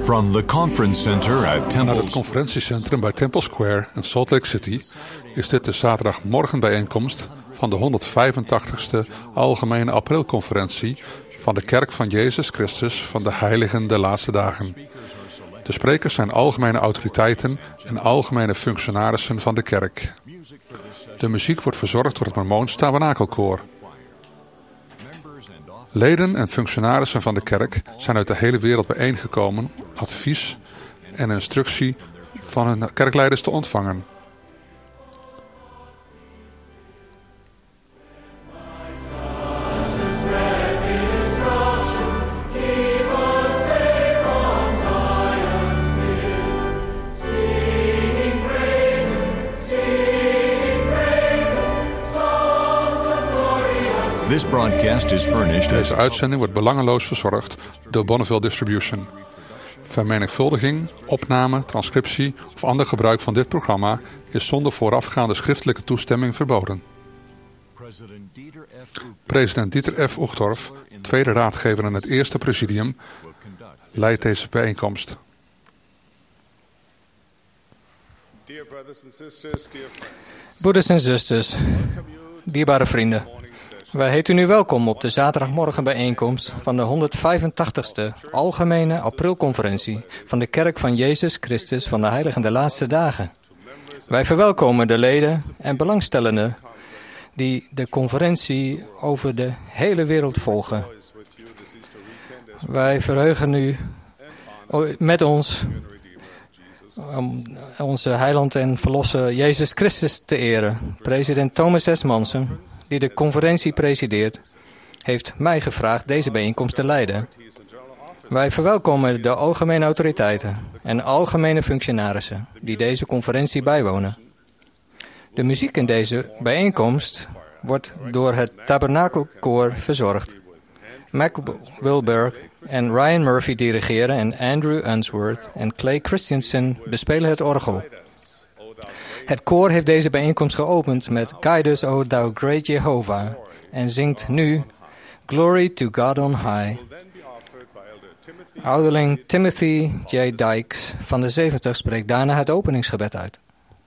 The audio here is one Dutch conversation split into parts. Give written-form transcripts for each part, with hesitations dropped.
From the conference center at Vanuit Temple het conferentiecentrum bij Temple Square in Salt Lake City is dit de zaterdagmorgenbijeenkomst van de 185ste Algemene Aprilconferentie van de Kerk van Jezus Christus van de Heiligen der Laatste Dagen. De sprekers zijn algemene autoriteiten en algemene functionarissen van de kerk. De muziek wordt verzorgd door het Mormoons Tabernakelkoor. Leden en functionarissen van de kerk zijn uit de hele wereld bijeengekomen om advies en instructie van hun kerkleiders te ontvangen. This broadcast is furnished as Deze uitzending wordt belangeloos verzorgd door Bonneville Distribution. Vermenigvuldiging, opname, transcriptie of ander gebruik van dit programma is zonder voorafgaande schriftelijke toestemming verboden. President Dieter F. Uchtdorf, tweede raadgever in het eerste presidium, leidt deze bijeenkomst. Broeders en zusters, dierbare vrienden. Wij heten u welkom op de zaterdagmorgenbijeenkomst van de 185ste Algemene Aprilconferentie van de Kerk van Jezus Christus van de Heiligen der Laatste Dagen. Wij verwelkomen de leden en belangstellenden die de conferentie over de hele wereld volgen. Wij verheugen u met ons om onze heiland en verlosser Jezus Christus te eren. President Thomas S. Monson, die de conferentie presideert, heeft mij gevraagd deze bijeenkomst te leiden. Wij verwelkomen de algemene autoriteiten en algemene functionarissen die deze conferentie bijwonen. De muziek in deze bijeenkomst wordt door het Tabernakelkoor verzorgd. Mac Wilberg en Ryan Murphy dirigeren en Andrew Unsworth en Clay Christensen bespelen het orgel. Het koor heeft deze bijeenkomst geopend met Guide us, O thou great Jehovah en zingt nu Glory to God on High. Ouderling Timothy J. Dykes van de 70 spreekt daarna het openingsgebed uit.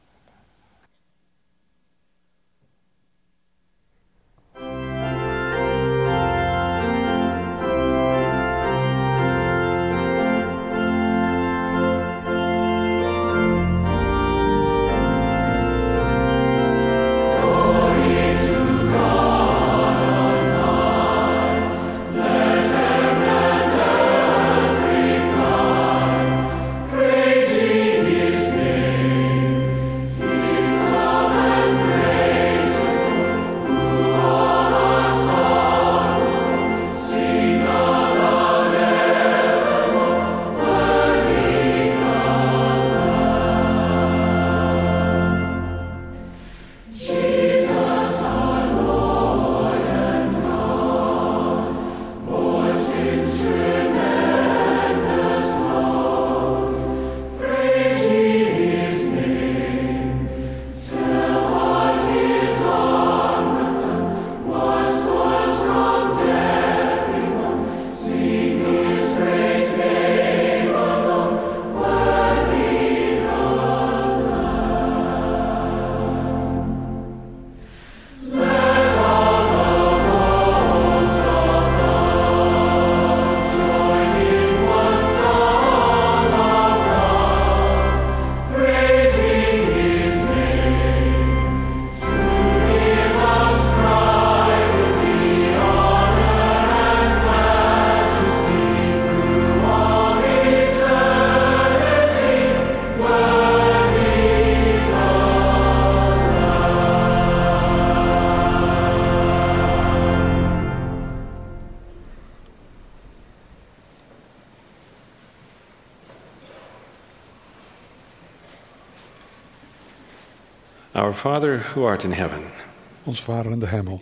Our Father who art in heaven. Ons Vader in de hemel.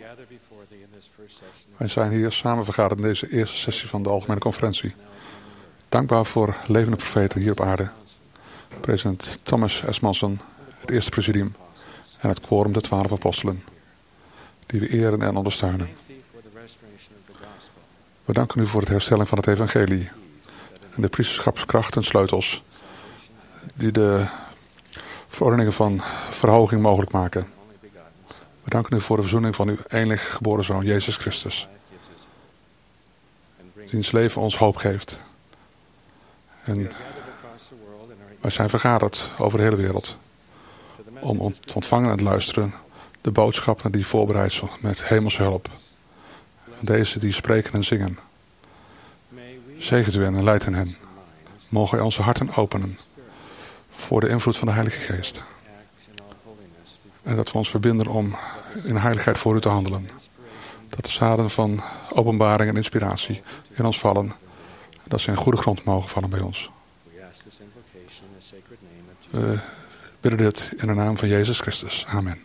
Wij zijn hier samen vergaderd in deze eerste sessie van de Algemene Conferentie. Dankbaar voor levende profeten hier op aarde. President Thomas S. Monson, het eerste presidium en het quorum der 12 apostelen, die we eren en ondersteunen. We danken u voor de herstelling van het evangelie en de priesterschapskracht en sleutels die de verordeningen van verhoging mogelijk maken. We danken u voor de verzoening van uw enige geboren Zoon, Jezus Christus. Diens leven ons hoop geeft. En wij zijn vergaderd over de hele wereld om te ontvangen en te luisteren de boodschappen die voorbereid zijn met hemelse hulp. Deze die spreken en zingen. Zegent u hen en leidt hen. Mogen wij onze harten openen voor de invloed van de Heilige Geest. En dat we ons verbinden om in heiligheid voor u te handelen. Dat de zaden van openbaring en inspiratie in ons vallen. Dat ze in goede grond mogen vallen bij ons. We bidden dit in de naam van Jezus Christus. Amen.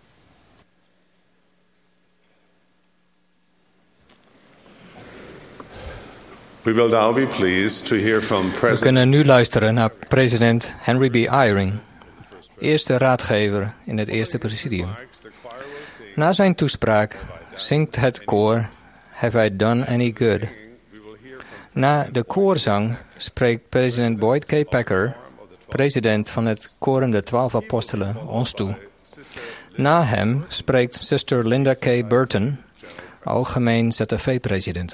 We will now be pleased to hear from We kunnen nu luisteren naar president Henry B. Eyring, eerste raadgever in het eerste presidium. Na zijn toespraak zingt het koor Have I Done Any Good? Na de koorzang spreekt president Boyd K. Packer, president van het Korum der 12 Apostelen, ons toe. Na hem spreekt zuster Linda K. Burton, algemeen ZFV-presidente.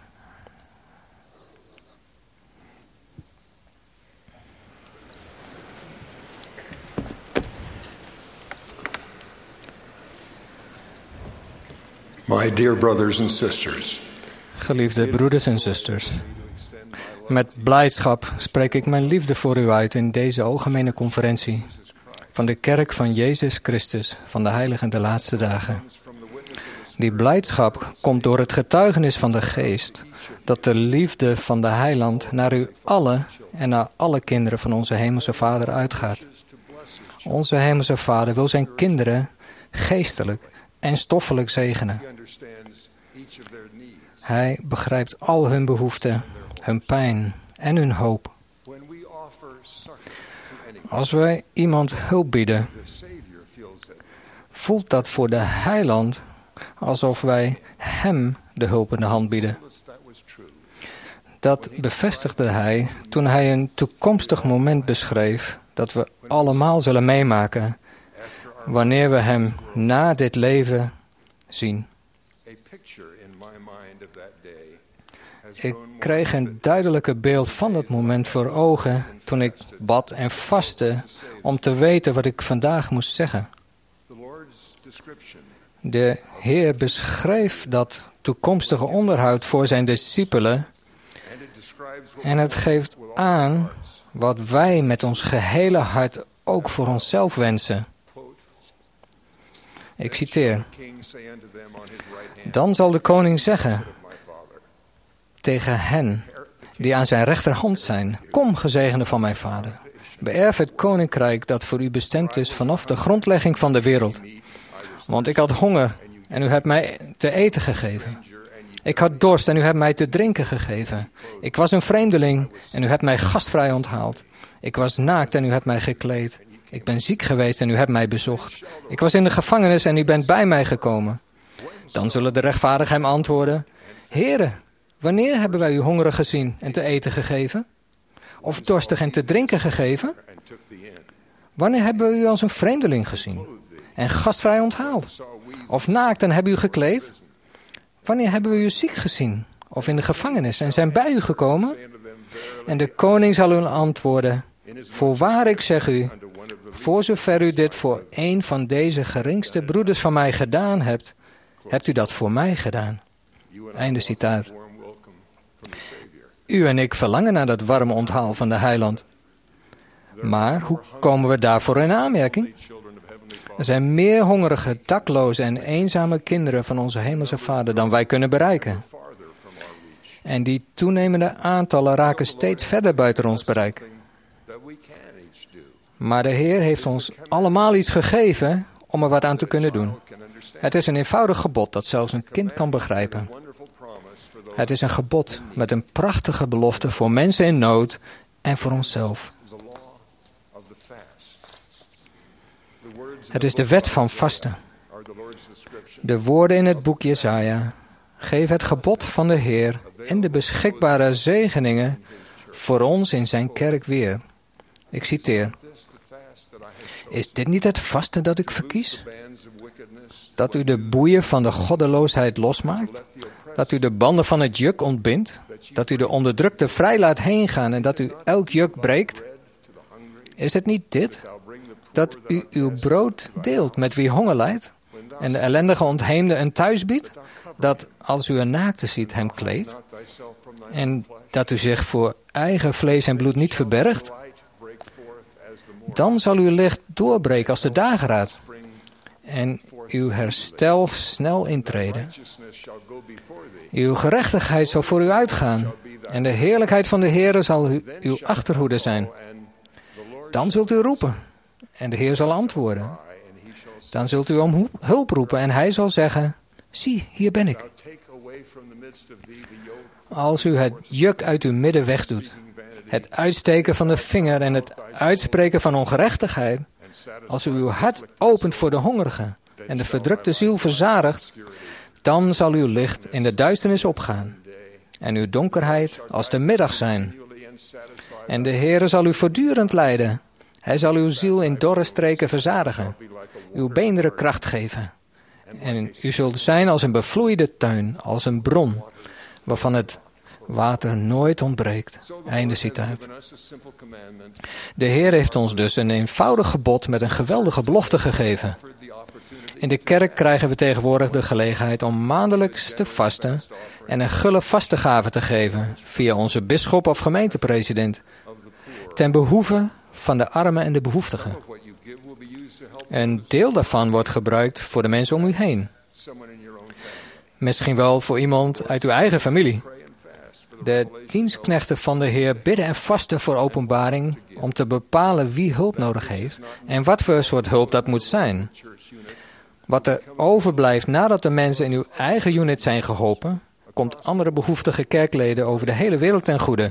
My dear brothers and sisters. Geliefde broeders en zusters, met blijdschap spreek ik mijn liefde voor u uit in deze algemene conferentie van de Kerk van Jezus Christus van de Heiligen der Laatste Dagen. Die blijdschap komt door het getuigenis van de Geest dat de liefde van de Heiland naar u allen en naar alle kinderen van onze Hemelse Vader uitgaat. Onze Hemelse Vader wil zijn kinderen geestelijk en stoffelijk zegenen. Hij begrijpt al hun behoeften, hun pijn en hun hoop. Als wij iemand hulp bieden, voelt dat voor de Heiland alsof wij hem de hulp in de hand bieden. Dat bevestigde hij toen hij een toekomstig moment beschreef dat we allemaal zullen meemaken wanneer we hem na dit leven zien. Ik kreeg een duidelijke beeld van dat moment voor ogen toen ik bad en vastte om te weten wat ik vandaag moest zeggen. De Heer beschreef dat toekomstige onderhoud voor zijn discipelen en het geeft aan wat wij met ons gehele hart ook voor onszelf wensen. Ik citeer: Dan zal de koning zeggen tegen hen die aan zijn rechterhand zijn: Kom, gezegende van mijn vader, beërf het koninkrijk dat voor u bestemd is vanaf de grondlegging van de wereld. Want ik had honger en u hebt mij te eten gegeven. Ik had dorst en u hebt mij te drinken gegeven. Ik was een vreemdeling en u hebt mij gastvrij onthaald. Ik was naakt en u hebt mij gekleed. Ik ben ziek geweest en u hebt mij bezocht. Ik was in de gevangenis en u bent bij mij gekomen. Dan zullen de rechtvaardigen hem antwoorden: Heere, wanneer hebben wij u hongerig gezien en te eten gegeven? Of dorstig en te drinken gegeven? Wanneer hebben we u als een vreemdeling gezien en gastvrij onthaald? Of naakt en hebben u gekleed? Wanneer hebben we u ziek gezien of in de gevangenis en zijn bij u gekomen? En de koning zal u antwoorden: Voorwaar ik zeg u, voor zover u dit voor een van deze geringste broeders van mij gedaan hebt, hebt u dat voor mij gedaan. Einde citaat. U en ik verlangen naar dat warme onthaal van de Heiland. Maar hoe komen we daarvoor in aanmerking? Er zijn meer hongerige, dakloze en eenzame kinderen van onze Hemelse Vader dan wij kunnen bereiken. En die toenemende aantallen raken steeds verder buiten ons bereik. Maar de Heer heeft ons allemaal iets gegeven om er wat aan te kunnen doen. Het is een eenvoudig gebod dat zelfs een kind kan begrijpen. Het is een gebod met een prachtige belofte voor mensen in nood en voor onszelf. Het is de wet van vasten. De woorden in het boek Jesaja geven het gebod van de Heer en de beschikbare zegeningen voor ons in zijn kerk weer. Ik citeer: Is dit niet het vasten dat ik verkies? Dat u de boeien van de goddeloosheid losmaakt? Dat u de banden van het juk ontbindt? Dat u de onderdrukte vrij laat heen gaan en dat u elk juk breekt? Is het niet dit? Dat u uw brood deelt met wie honger lijdt? En de ellendige ontheemde een thuis biedt? Dat als u een naakte ziet hem kleedt? En dat u zich voor eigen vlees en bloed niet verbergt? Dan zal uw licht doorbreken als de dageraad. En uw herstel snel intreden. Uw gerechtigheid zal voor u uitgaan. En de heerlijkheid van de Heere zal uw achterhoede zijn. Dan zult u roepen. En de Heer zal antwoorden. Dan zult u om hulp roepen. En hij zal zeggen: zie, hier ben ik. Als u het juk uit uw midden wegdoet. Het uitsteken van de vinger en het uitspreken van ongerechtigheid. Als u uw hart opent voor de hongerige en de verdrukte ziel verzadigt, dan zal uw licht in de duisternis opgaan en uw donkerheid als de middag zijn. En de Heere zal u voortdurend leiden. Hij zal uw ziel in dorre streken verzadigen, uw beenderen kracht geven. En u zult zijn als een bevloeide tuin, als een bron, waarvan het water nooit ontbreekt. Einde citaat. De Heer heeft ons dus een eenvoudig gebod met een geweldige belofte gegeven. In de kerk krijgen we tegenwoordig de gelegenheid om maandelijks te vasten en een gulle vastengave te geven via onze bisschop of gemeentepresident, ten behoeve van de armen en de behoeftigen. Een deel daarvan wordt gebruikt voor de mensen om u heen. Misschien wel voor iemand uit uw eigen familie. De dienstknechten van de Heer bidden en vasten voor openbaring om te bepalen wie hulp nodig heeft en wat voor soort hulp dat moet zijn. Wat er overblijft nadat de mensen in uw eigen unit zijn geholpen, komt andere behoeftige kerkleden over de hele wereld ten goede.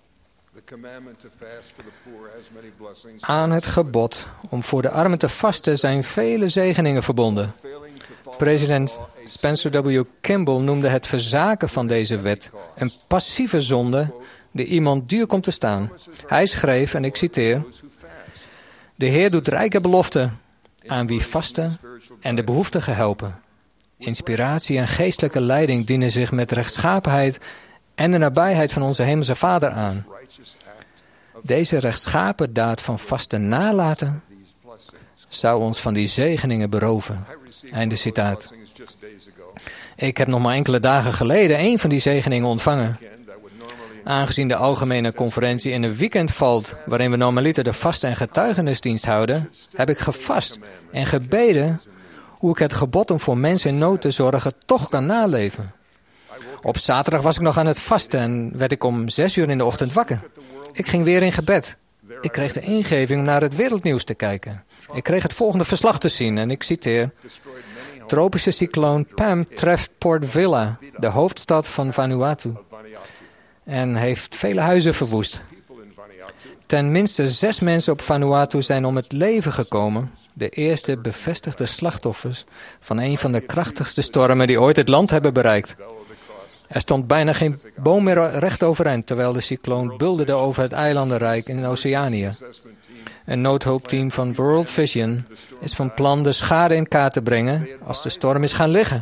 Aan het gebod om voor de armen te vasten zijn vele zegeningen verbonden. President Spencer W. Kimball noemde het verzaken van deze wet een passieve zonde die iemand duur komt te staan. Hij schreef, en ik citeer: De Heer doet rijke beloften aan wie vasten en de behoeftigen helpen. Inspiratie en geestelijke leiding dienen zich met rechtschapenheid en de nabijheid van onze hemelse Vader aan. Deze rechtschapen daad van vasten nalaten zou ons van die zegeningen beroven. Einde citaat. Ik heb nog maar enkele dagen geleden een van die zegeningen ontvangen. Aangezien de algemene conferentie in een weekend valt, waarin we normaliter de vasten- en getuigenisdienst houden, heb ik gevast en gebeden hoe ik het gebod om voor mensen in nood te zorgen toch kan naleven. Op zaterdag was ik nog aan het vasten en werd ik om 6:00 in de ochtend wakker. Ik ging weer in gebed. Ik kreeg de ingeving om naar het wereldnieuws te kijken. Ik kreeg het volgende verslag te zien en ik citeer: Tropische cycloon Pam treft Port Vila, de hoofdstad van Vanuatu, en heeft vele huizen verwoest. Ten minste 6 mensen op Vanuatu zijn om het leven gekomen. De eerste bevestigde slachtoffers van een van de krachtigste stormen die ooit het land hebben bereikt. Er stond bijna geen boom meer recht overeind terwijl de cycloon bulderde over het eilandenrijk in Oceanië. Een noodhulpteam van World Vision is van plan de schade in kaart te brengen als de storm is gaan liggen.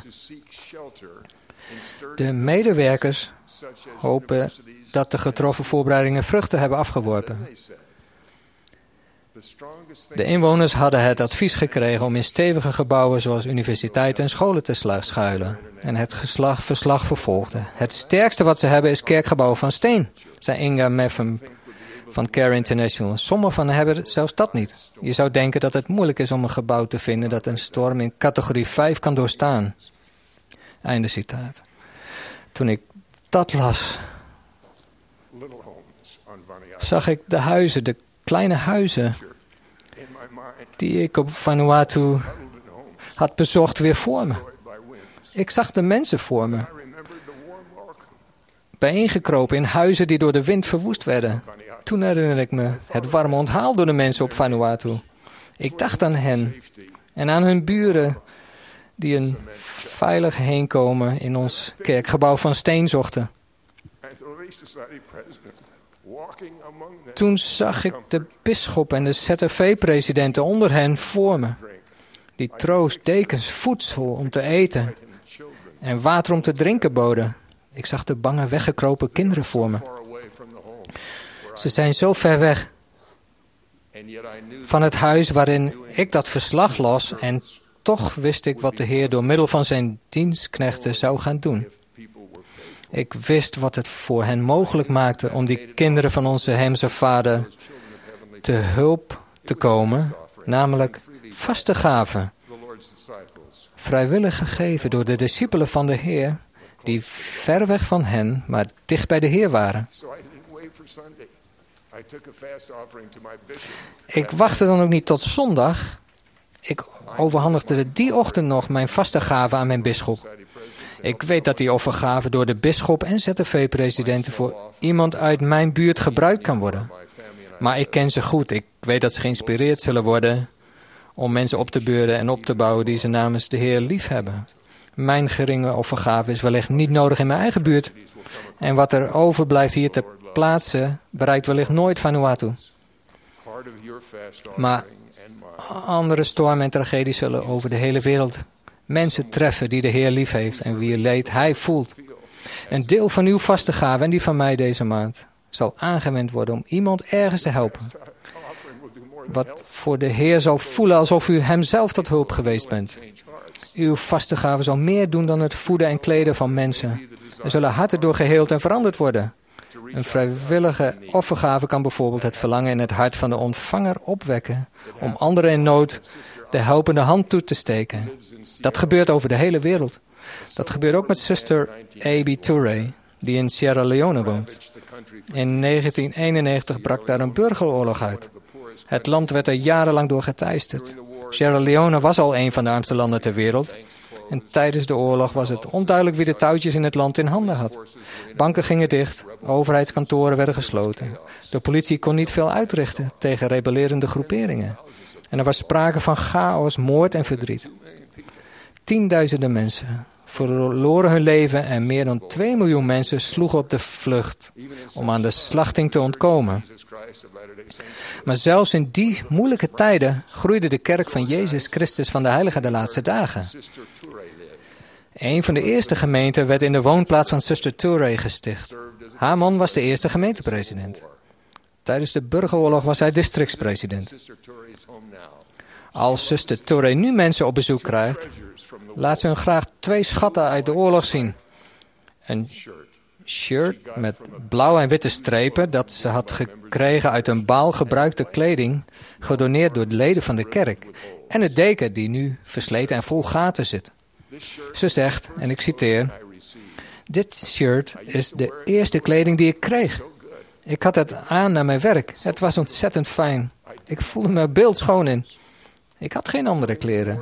De medewerkers hopen dat de getroffen voorbereidingen vruchten hebben afgeworpen. De inwoners hadden het advies gekregen om in stevige gebouwen zoals universiteiten en scholen te schuilen. En het verslag vervolgde. Het sterkste wat ze hebben is kerkgebouwen van steen, zei Inga Meffem van Care International. Sommigen van hen hebben zelfs dat niet. Je zou denken dat het moeilijk is om een gebouw te vinden dat een storm in categorie 5 kan doorstaan. Einde citaat. Toen ik dat las, zag ik de huizen, de kleine huizen die ik op Vanuatu had bezocht weer voor me. Ik zag de mensen voor me, bijeengekropen in huizen die door de wind verwoest werden. Toen herinnerde ik me het warme onthaal door de mensen op Vanuatu. Ik dacht aan hen en aan hun buren die een veilig heenkomen in ons kerkgebouw van steen zochten. Toen zag ik de bisschop en de ZRV-presidenten onder hen voor me, die troost, dekens, voedsel om te eten en water om te drinken boden. Ik zag de bange weggekropen kinderen voor me. Ze zijn zo ver weg van het huis waarin ik dat verslag las, en toch wist ik wat de Heer door middel van zijn dienstknechten zou gaan doen. Ik wist wat het voor hen mogelijk maakte om die kinderen van onze hemelse Vader te hulp te komen, namelijk vaste gaven, vrijwillig gegeven door de discipelen van de Heer, die ver weg van hen, maar dicht bij de Heer waren. Ik wachtte dan ook niet tot zondag. Ik overhandigde die ochtend nog mijn vaste gave aan mijn bisschop. Ik weet dat die offergave door de bisschop en ZRV-presidenten voor iemand uit mijn buurt gebruikt kan worden. Maar ik ken ze goed. Ik weet dat ze geïnspireerd zullen worden om mensen op te beuren en op te bouwen die ze namens de Heer lief hebben. Mijn geringe offergave is wellicht niet nodig in mijn eigen buurt. En wat er overblijft hier ter plaatse bereikt wellicht nooit Vanuatu. Maar andere stormen en tragedies zullen over de hele wereld mensen treffen die de Heer lief heeft en wier leed Hij voelt. Een deel van uw vaste gave en die van mij deze maand zal aangewend worden om iemand ergens te helpen. Wat voor de Heer zal voelen alsof u hem zelf tot hulp geweest bent. Uw vaste gave zal meer doen dan het voeden en kleden van mensen. Er zullen harten door geheeld en veranderd worden. Een vrijwillige offergave kan bijvoorbeeld het verlangen in het hart van de ontvanger opwekken om anderen in nood de helpende hand toe te steken. Dat gebeurt over de hele wereld. Dat gebeurt ook met zuster A.B. Toure, die in Sierra Leone woont. In 1991 brak daar een burgeroorlog uit. Het land werd er jarenlang door geteisterd. Sierra Leone was al een van de armste landen ter wereld. En tijdens de oorlog was het onduidelijk wie de touwtjes in het land in handen had. Banken gingen dicht, overheidskantoren werden gesloten. De politie kon niet veel uitrichten tegen rebellerende groeperingen. En er was sprake van chaos, moord en verdriet. Tienduizenden mensen verloren hun leven en meer dan 2 miljoen mensen sloegen op de vlucht om aan de slachting te ontkomen. Maar zelfs in die moeilijke tijden groeide de kerk van Jezus Christus van de Heiligen der Laatste Dagen. Een van de eerste gemeenten werd in de woonplaats van zuster Toure gesticht. Haar man was de eerste gemeentepresident. Tijdens de burgeroorlog was hij districtspresident. Als zuster Toure nu mensen op bezoek krijgt, laat ze hun graag 2 schatten uit de oorlog zien. Een shirt met blauwe en witte strepen dat ze had gekregen uit een baal gebruikte kleding, gedoneerd door de leden van de kerk. En een deken die nu versleten en vol gaten zit. Ze zegt, en ik citeer: "Dit shirt is de eerste kleding die ik kreeg. Ik had het aan naar mijn werk. Het was ontzettend fijn. Ik voelde me beeldschoon in. Ik had geen andere kleren.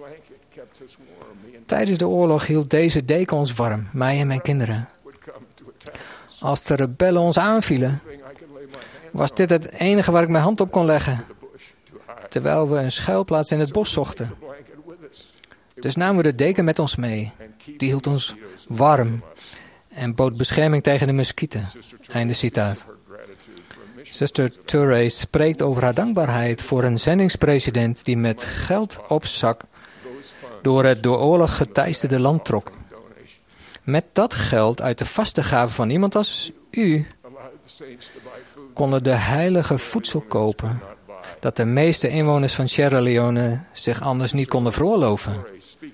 Tijdens de oorlog hield deze deken ons warm, mij en mijn kinderen. Als de rebellen ons aanvielen, was dit het enige waar ik mijn hand op kon leggen, terwijl we een schuilplaats in het bos zochten. Dus namen we de deken met ons mee. Die hield ons warm en bood bescherming tegen de muskieten." Einde citaat. Zuster Toure spreekt over haar dankbaarheid voor een zendingspresident die met geld op zak door het door oorlog geteisterde land trok. Met dat geld uit de vaste gave van iemand als u konden de heilige voedsel kopen dat de meeste inwoners van Sierra Leone zich anders niet konden veroorloven.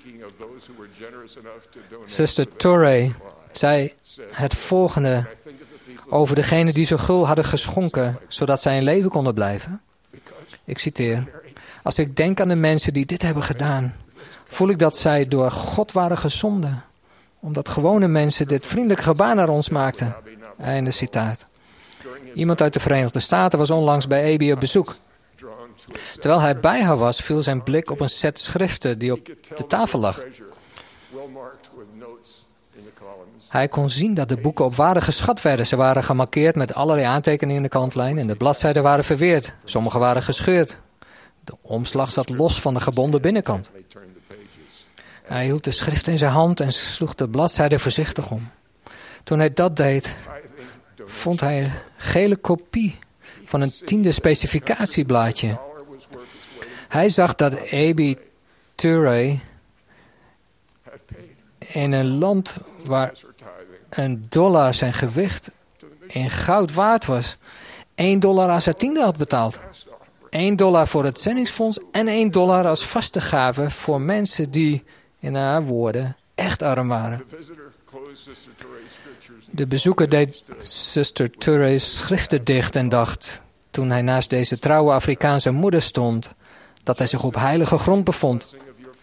Zuster Toure zei het volgende over degenen die zo gul hadden geschonken, zodat zij in leven konden blijven. Ik citeer: "Als ik denk aan de mensen die dit hebben gedaan, voel ik dat zij door God waren gezonden, omdat gewone mensen dit vriendelijk gebaar naar ons maakten." Einde citaat. Iemand uit de Verenigde Staten was onlangs bij Abby op bezoek. Terwijl hij bij haar was, viel zijn blik op een set schriften die op de tafel lag. Hij kon zien dat de boeken op waarde geschat werden. Ze waren gemarkeerd met allerlei aantekeningen in de kantlijn en de bladzijden waren verweerd. Sommige waren gescheurd. De omslag zat los van de gebonden binnenkant. Hij hield de schrift in zijn hand en sloeg de bladzijde voorzichtig om. Toen hij dat deed, vond hij een gele kopie van een 10e specificatieblaadje. Hij zag dat Abi Turay in een land waar $1 zijn gewicht in goud waard was, $1 aan zijn tiende had betaald. $1 voor het zendingsfonds en $1 als vaste gave voor mensen die, in haar woorden, echt arm waren. De bezoeker deed zuster Turay's schriften dicht en dacht, toen hij naast deze trouwe Afrikaanse moeder stond, dat hij zich op heilige grond bevond.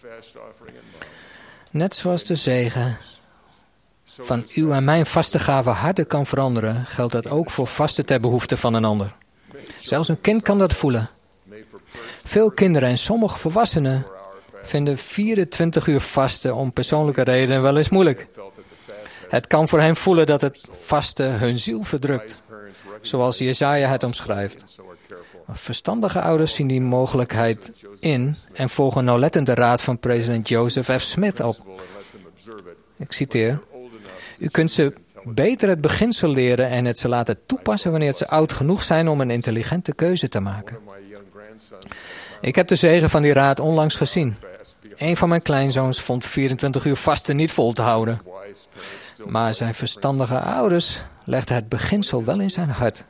Net zoals de zegen van uw en mijn vaste gave harten kan veranderen, geldt dat ook voor vasten ter behoefte van een ander. Zelfs een kind kan dat voelen. Veel kinderen en sommige volwassenen vinden 24 uur vasten om persoonlijke redenen wel eens moeilijk. Het kan voor hen voelen dat het vasten hun ziel verdrukt, zoals Jesaja het omschrijft. Verstandige ouders zien die mogelijkheid in en volgen nauwlettend de raad van president Joseph F. Smith op. Ik citeer: u kunt ze beter het beginsel leren en het ze laten toepassen wanneer ze oud genoeg zijn om een intelligente keuze te maken. Ik heb de zegen van die raad onlangs gezien. Een van mijn kleinzoons vond 24 uur vasten niet vol te houden. Maar zijn verstandige ouders legden het beginsel wel in zijn hart.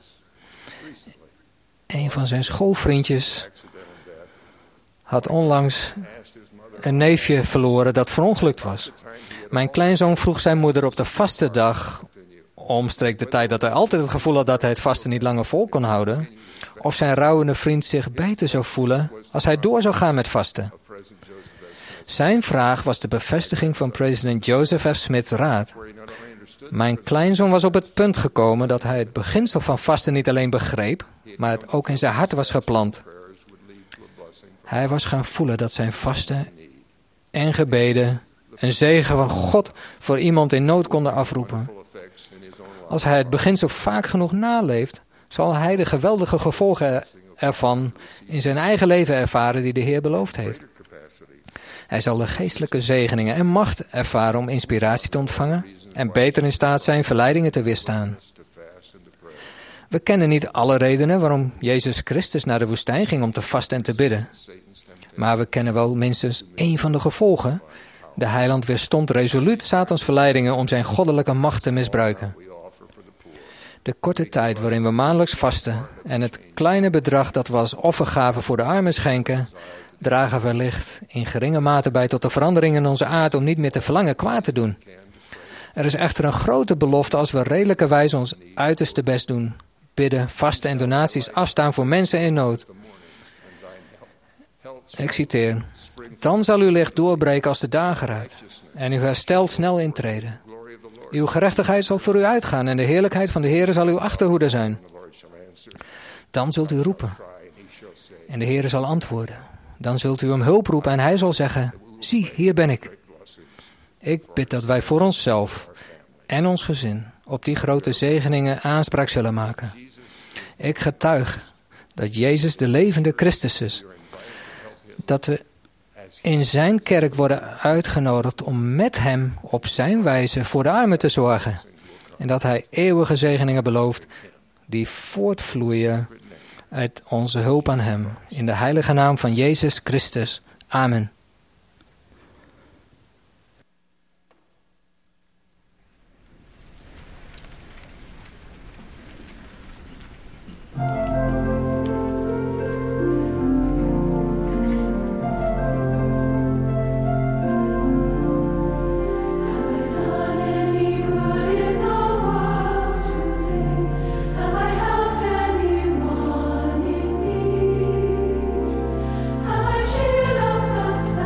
Een van zijn schoolvriendjes had onlangs een neefje verloren dat verongelukt was. Mijn kleinzoon vroeg zijn moeder op de vaste dag, omstreeks de tijd dat hij altijd het gevoel had dat hij het vasten niet langer vol kon houden, of zijn rouwende vriend zich beter zou voelen als hij door zou gaan met vasten. Zijn vraag was de bevestiging van president Joseph F. Smith's raad. Mijn kleinzoon was op het punt gekomen dat hij het beginsel van vasten niet alleen begreep, maar het ook in zijn hart was geplant. Hij was gaan voelen dat zijn vasten en gebeden een zegen van God voor iemand in nood konden afroepen. Als hij het beginsel vaak genoeg naleeft, zal hij de geweldige gevolgen ervan in zijn eigen leven ervaren die de Heer beloofd heeft. Hij zal de geestelijke zegeningen en macht ervaren om inspiratie te ontvangen en beter in staat zijn verleidingen te weerstaan. We kennen niet alle redenen waarom Jezus Christus naar de woestijn ging om te vasten en te bidden. Maar we kennen wel minstens één van de gevolgen. De heiland weerstond resoluut Satans verleidingen om zijn goddelijke macht te misbruiken. De korte tijd waarin we maandelijks vasten en het kleine bedrag dat we als offergave voor de armen schenken, dragen wellicht in geringe mate bij tot de verandering in onze aard om niet meer te verlangen kwaad te doen. Er is echter een grote belofte als we redelijkerwijs ons uiterste best doen, bidden, vasten en donaties afstaan voor mensen in nood. Ik citeer: dan zal uw licht doorbreken als de dageraad en uw herstel snel intreden. Uw gerechtigheid zal voor u uitgaan en de heerlijkheid van de Heere zal uw achterhoede zijn. Dan zult u roepen en de Heere zal antwoorden. Dan zult u om hulp roepen en hij zal zeggen: zie, hier ben ik. Ik bid dat wij voor onszelf en ons gezin op die grote zegeningen aanspraak zullen maken. Ik getuig dat Jezus de levende Christus is. Dat we in zijn kerk worden uitgenodigd om met hem op zijn wijze voor de armen te zorgen. En dat hij eeuwige zegeningen belooft die voortvloeien uit onze hulp aan hem. In de heilige naam van Jezus Christus. Amen. Have I cheered up the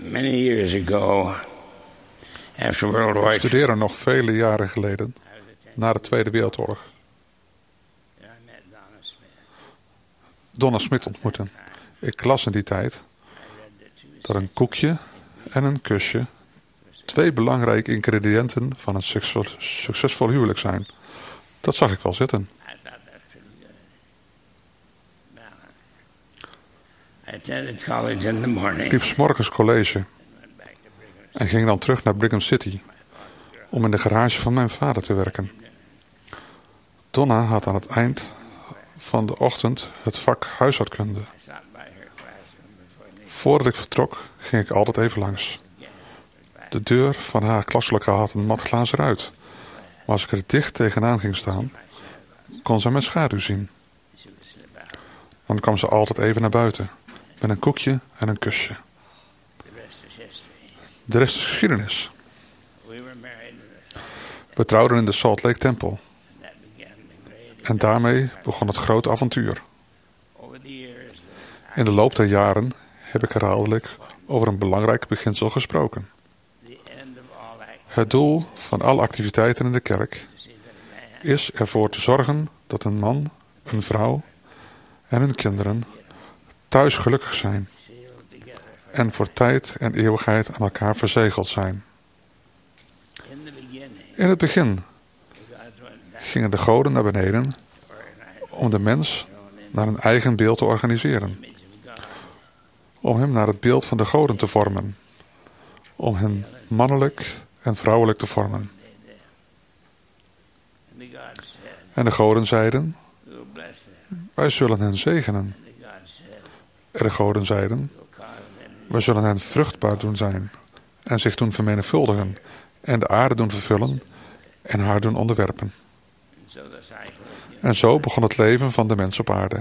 Many years ago, after World War Ik II, studeerde nog vele jaren geleden, na de Tweede Wereldoorlog, I met Donna Smith. Donna Smith ontmoeten. Ik las in die tijd dat een koekje en een kusje 2 belangrijke ingrediënten van een succesvol huwelijk zijn. Dat zag ik wel zitten. I thought that's pretty good. Balance. I attended college in the Ik morning. liep 's morgens college Went back to Brigham. en ging dan terug naar Brigham City om in de garage van mijn vader te werken. Donna had aan het eind van de ochtend het vak huishoudkunde. I stopped by her classroom before leaving. Voordat ik vertrok, ging ik altijd even langs. De deur van haar klaslokaal had een mat glazen ruit. Maar als ik er dicht tegenaan ging staan, kon ze mijn schaduw zien. She would slip out. Dan kwam ze altijd even naar buiten, met een koekje en een kusje. The rest is history. De rest is geschiedenis. We were married in the Salt Lake, We trouwden in de Salt Lake Temple. and that began the great. En daarmee begon het grote avontuur. Over the years, In de loop der jaren heb ik herhaaldelijk over een belangrijk beginsel gesproken. the end of all activity Het doel van alle activiteiten in de kerk to see that a man is ervoor te zorgen dat een man, een vrouw en hun kinderen thuis gelukkig zijn sealed together for en voor tijd en eeuwigheid aan elkaar verzegeld zijn. in the beginning. In het begin The gods went down gingen de goden naar beneden for an om de mens naar een eigen beeld te organiseren, image of God. om hem naar het beeld van de goden te vormen, om hen mannelijk en vrouwelijk te vormen. And the gods said, En de goden zeiden, we will bless them. wij zullen hen zegenen. And the gods said, En de goden zeiden, we will cause them wij zullen hen vruchtbaar doen zijn en zich doen vermenigvuldigen en de aarde doen vervullen en haar doen onderwerpen. And so the cycle of human En zo begon het leven van de mens op aarde.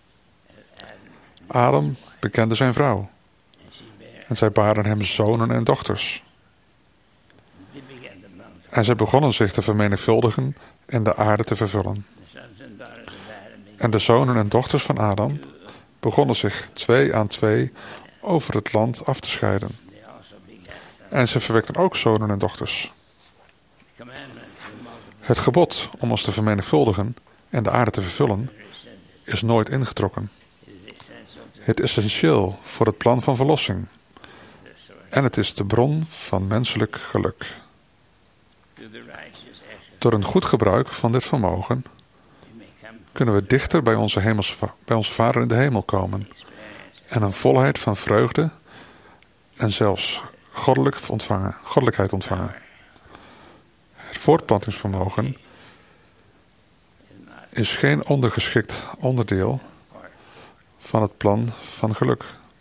Adam bekende zijn vrouw and she bare. en zij baarden hem zonen en dochters. They began to multiply. En zij begonnen zich te vermenigvuldigen en de aarde te vervullen. The sons and daughters of Adam began. En de zonen en dochters van Adam begonnen zich 2 aan 2 over het land af te scheiden. They also begat sons. En ze verwekten ook zonen en dochters. Commandment to multiply Het gebod om ons te vermenigvuldigen en de aarde te vervullen is nooit ingetrokken. is essential to Het is essentieel voor het plan van verlossing. the source. En het is de bron van menselijk geluk. Through the righteous exercise, Door een goed gebruik van dit vermogen we may come kunnen we dichter bij onze Vader in de hemel komen. experience En een volheid van vreugde en zelfs goddelijkheid ontvangen. Het voortplantingsvermogen is geen ondergeschikt onderdeel van het plan van geluk.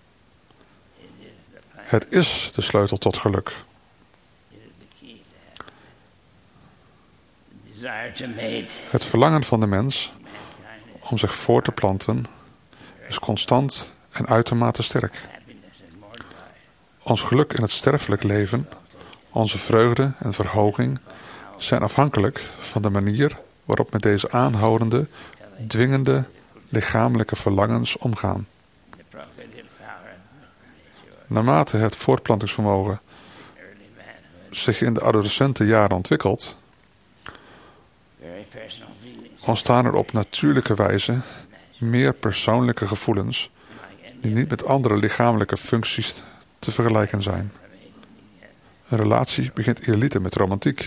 Het is de sleutel tot geluk. it is the key to happiness. The desire to mate Het verlangen van de mens mankind om zich voort te planten is constant en uitermate sterk. happiness and mortified. Ons geluk in het sterfelijk leven, onze vreugde en verhoging zijn afhankelijk van de manier waarop met deze aanhoudende, dwingende lichamelijke verlangens omgaan. The prophetic power of nature, Naarmate het voortplantingsvermogen early manhood, zich in de adolescentenjaren ontwikkelt, very personal feelings ontstaan er op natuurlijke wijze meer persoonlijke gevoelens like any die niet met andere lichamelijke functies te vergelijken zijn. Een relatie begint idealiter met romantiek.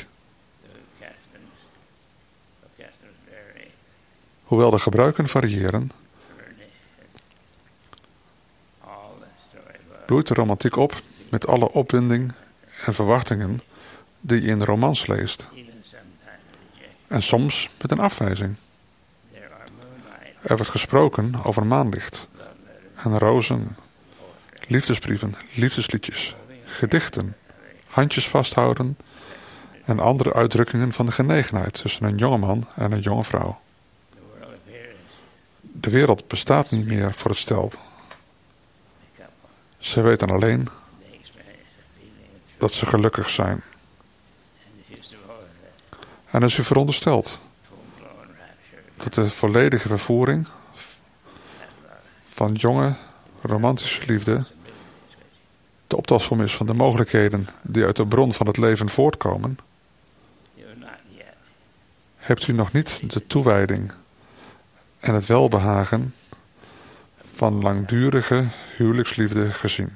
customs vary. Hoewel de gebruiken variëren, All the story was bloeit de romantiek op met alle opwinding en verwachtingen die je in romans leest. even sometimes rejected. En soms met een afwijzing. There are moonlight, Er wordt gesproken over maanlicht love letters, en rozen, liefdesbrieven, liefdesliedjes, gedichten, handjes vasthouden en andere uitdrukkingen van de genegenheid tussen een jongeman en een jonge vrouw. the world appears De wereld bestaat niet meer voor het stel. the couple. Ze weten alleen They experience a feeling of dat ze gelukkig zijn. and if you suppose that En als u veronderstelt full-blown rapture dat de volledige vervoering van jonge romantische liefde de optelsom is van de mogelijkheden die uit de bron van het leven voortkomen, hebt u nog niet de toewijding en het welbehagen van langdurige huwelijksliefde gezien.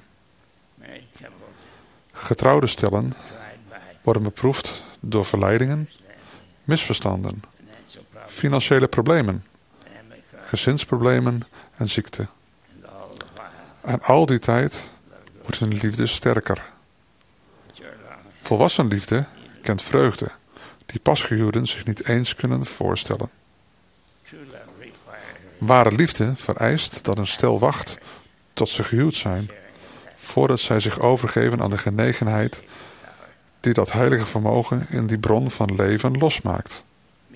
Getrouwde stellen worden beproefd door verleidingen, misverstanden, financiële problemen, gezinsproblemen en ziekte. En al die tijd wordt hun liefde sterker. Volwassen liefde kent vreugde, die pasgehuwden zich niet eens kunnen voorstellen. Ware liefde vereist dat een stel wacht tot ze gehuwd zijn, voordat zij zich overgeven aan de genegenheid die dat heilige vermogen in die bron van leven losmaakt.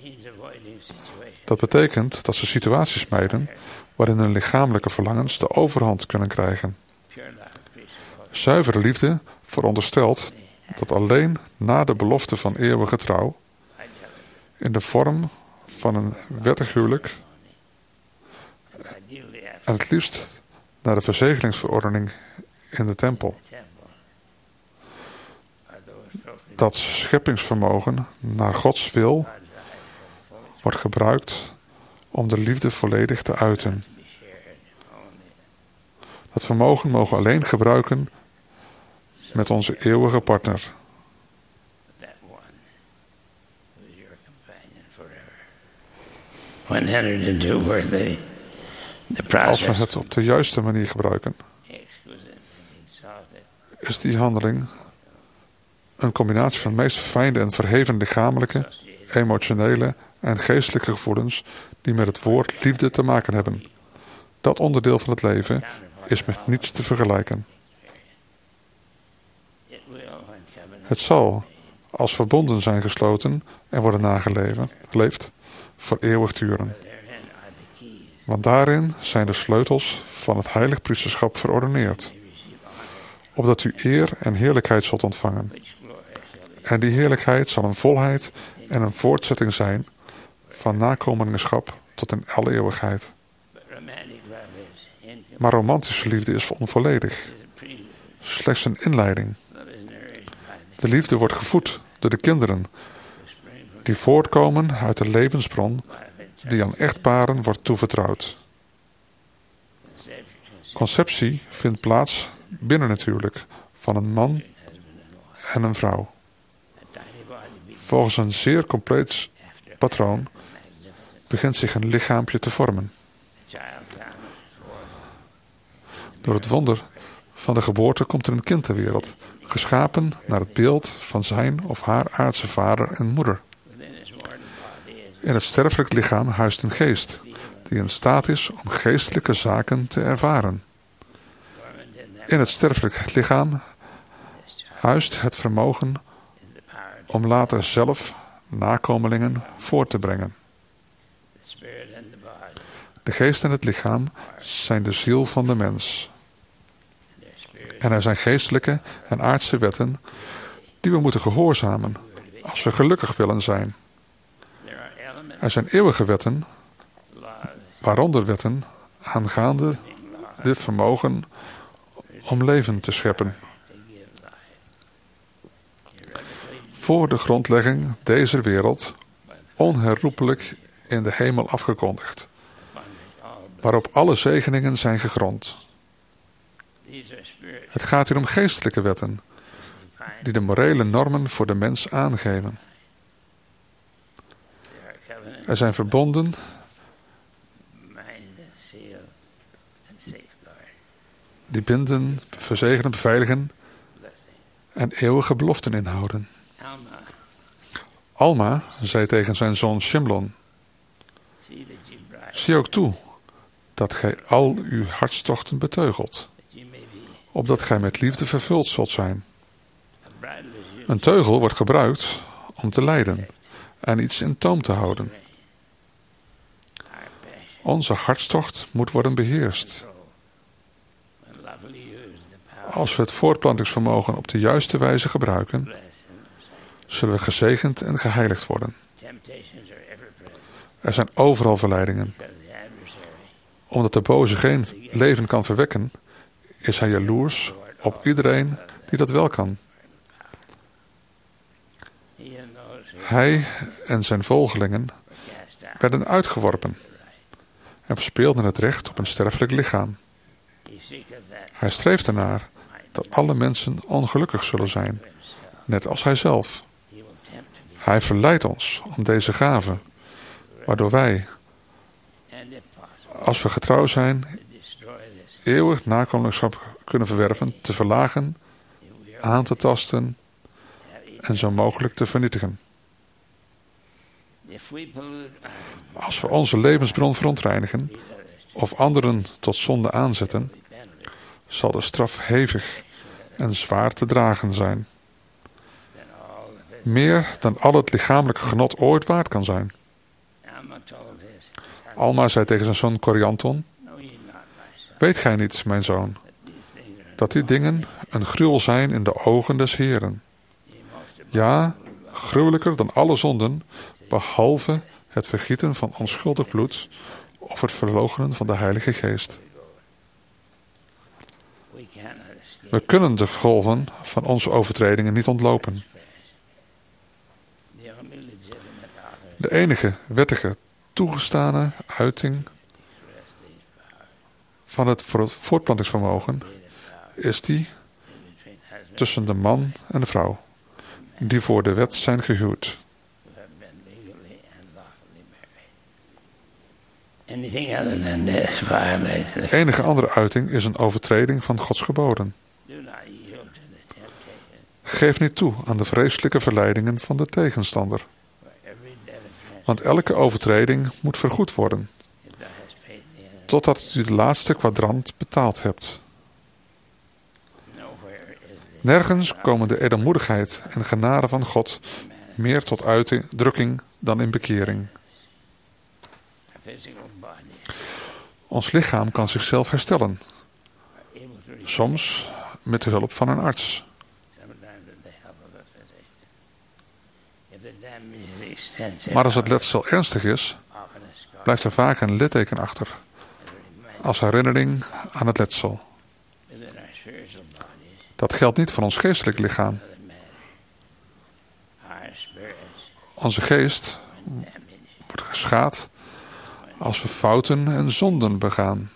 Dat betekent dat ze situaties mijden waarin hun lichamelijke verlangens de overhand kunnen krijgen. Zuivere liefde veronderstelt dat alleen na de belofte van eeuwige trouw, in de vorm van een wettig huwelijk, en het liefst naar de verzegelingsverordening in de tempel, dat scheppingsvermogen naar Gods wil wordt gebruikt om de liefde volledig te uiten. Dat vermogen mogen we alleen gebruiken met onze eeuwige partner. Als we het op de juiste manier gebruiken, is die handeling een combinatie van de meest verfijnde en verheven lichamelijke, emotionele en geestelijke gevoelens die met het woord liefde te maken hebben. Dat onderdeel van het leven is met niets te vergelijken. Het zal, als verbonden zijn gesloten en worden nageleefd, voor eeuwig duren. Want daarin zijn de sleutels van het heilig priesterschap verordeneerd, opdat u eer en heerlijkheid zult ontvangen. En die heerlijkheid zal een volheid en een voortzetting zijn van nakomelingschap tot in alle eeuwigheid. Maar romantische liefde is onvolledig. Slechts een inleiding. De liefde wordt gevoed door de kinderen die voortkomen uit de levensbron die aan echtparen wordt toevertrouwd. Conceptie vindt plaats binnennatuurlijk van een man en een vrouw. Volgens een zeer compleet patroon begint zich een lichaampje te vormen. Door het wonder van de geboorte komt er een kind ter wereld, geschapen naar het beeld van zijn of haar aardse vader en moeder. In het sterfelijk lichaam huist een geest, die in staat is om geestelijke zaken te ervaren. In het sterfelijk lichaam huist het vermogen om later zelf nakomelingen voort te brengen. De geest en het lichaam zijn de ziel van de mens. En er zijn geestelijke en aardse wetten die we moeten gehoorzamen als we gelukkig willen zijn. Er zijn eeuwige wetten, waaronder wetten aangaande dit vermogen om leven te scheppen. Voor de grondlegging deze wereld onherroepelijk in de hemel afgekondigd, waarop alle zegeningen zijn gegrond. Het gaat hier om geestelijke wetten, die de morele normen voor de mens aangeven. Er zijn verbonden die binden, verzegelen, beveiligen en eeuwige beloften inhouden. Alma zei tegen zijn zoon Shimlon: zie ook toe dat gij al uw hartstochten beteugelt, opdat gij met liefde vervuld zult zijn. Een teugel wordt gebruikt om te leiden en iets in toom te houden. Onze hartstocht moet worden beheerst. Als we het voortplantingsvermogen op de juiste wijze gebruiken, zullen we gezegend en geheiligd worden. Er zijn overal verleidingen. Omdat de boze geen leven kan verwekken, is hij jaloers op iedereen die dat wel kan. Hij en zijn volgelingen werden uitgeworpen en verspeelden het recht op een sterfelijk lichaam. Hij streeft ernaar dat alle mensen ongelukkig zullen zijn, net als hij zelf. Hij verleidt ons om deze gave, waardoor wij, als we getrouw zijn, eeuwig nakomelingschap kunnen verwerven, te verlagen, aan te tasten en zo mogelijk te vernietigen. Als we onze levensbron verontreinigen of anderen tot zonde aanzetten, zal de straf hevig en zwaar te dragen zijn. Meer dan al het lichamelijke genot ooit waard kan zijn. Alma zei tegen zijn zoon Corianton: weet gij niet, mijn zoon, dat die dingen een gruwel zijn in de ogen des Heeren? Ja, gruwelijker dan alle zonden, behalve het vergieten van onschuldig bloed of het verloochenen van de Heilige Geest. We kunnen de gevolgen van onze overtredingen niet ontlopen. De enige wettige toegestane uiting van het voortplantingsvermogen is die tussen de man en de vrouw, die voor de wet zijn gehuwd. Enige andere uiting is een overtreding van Gods geboden. Geef niet toe aan de vreselijke verleidingen van de tegenstander. Want elke overtreding moet vergoed worden, totdat u de laatste kwadrant betaald hebt. Nergens komen de edelmoedigheid en genade van God meer tot uitdrukking dan in bekering. Ons lichaam kan zichzelf herstellen, soms met de hulp van een arts. Maar als het letsel ernstig is, blijft er vaak een litteken achter, als herinnering aan het letsel. Dat geldt niet voor ons geestelijk lichaam. Onze geest wordt geschaad als we fouten en zonden begaan.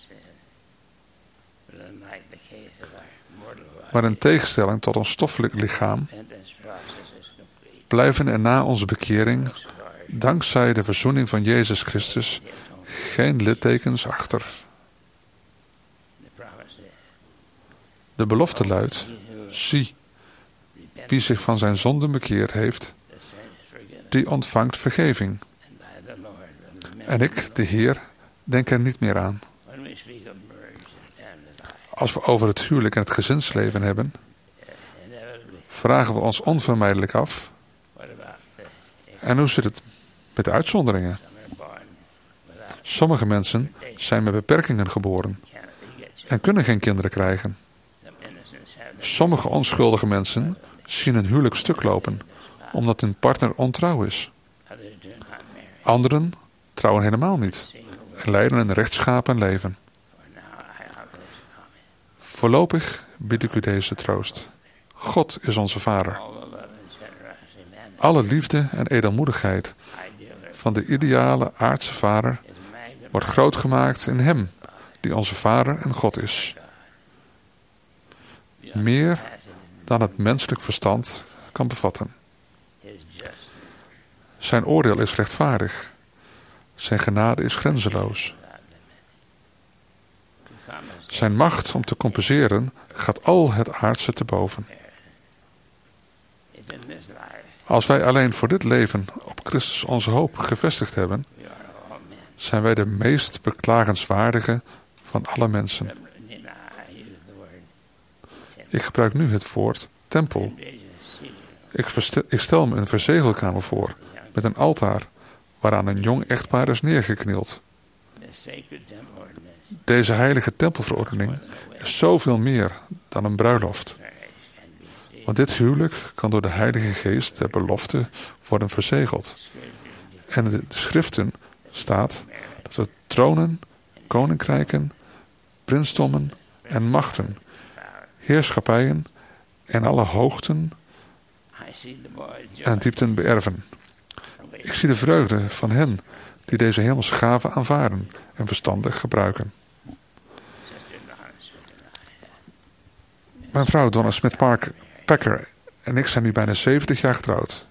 Maar in tegenstelling tot ons stoffelijk lichaam blijven er na onze bekering, dankzij de verzoening van Jezus Christus, geen littekens achter. De belofte luidt: zie, wie zich van zijn zonden bekeerd heeft, die ontvangt vergeving. En ik, de Heer, denk er niet meer aan. Als we over het huwelijk en het gezinsleven hebben, vragen we ons onvermijdelijk af: en hoe zit het met de uitzonderingen? Sommige mensen zijn met beperkingen geboren en kunnen geen kinderen krijgen. Sommige onschuldige mensen zien een huwelijk stuk lopen omdat hun partner ontrouw is. Anderen trouwen helemaal niet en leiden een rechtschapen leven. Voorlopig bied ik u deze troost. God is onze Vader. Alle liefde en edelmoedigheid van de ideale aardse Vader wordt groot gemaakt in Hem, die onze Vader en God is. Meer dan het menselijk verstand kan bevatten. Zijn oordeel is rechtvaardig. Zijn genade is grenzeloos. Zijn macht om te compenseren gaat al het aardse te boven. Als wij alleen voor dit leven op Christus onze hoop gevestigd hebben, zijn wij de meest beklagenswaardige van alle mensen. Ik gebruik nu het woord tempel. Ik stel me een verzegelkamer voor met een altaar waaraan een jong echtpaar is neergeknield. Deze heilige tempelverordening is zoveel meer dan een bruiloft. Want dit huwelijk kan door de Heilige Geest der belofte worden verzegeld. En in de schriften staat dat de tronen, koninkrijken, prinsdommen en machten heerschappijen en alle hoogten en diepten beërven. Ik zie de vreugde van hen die deze hemelse gaven aanvaarden en verstandig gebruiken. Mijn vrouw Donna Smith-Packer en ik zijn nu bijna 70 jaar getrouwd.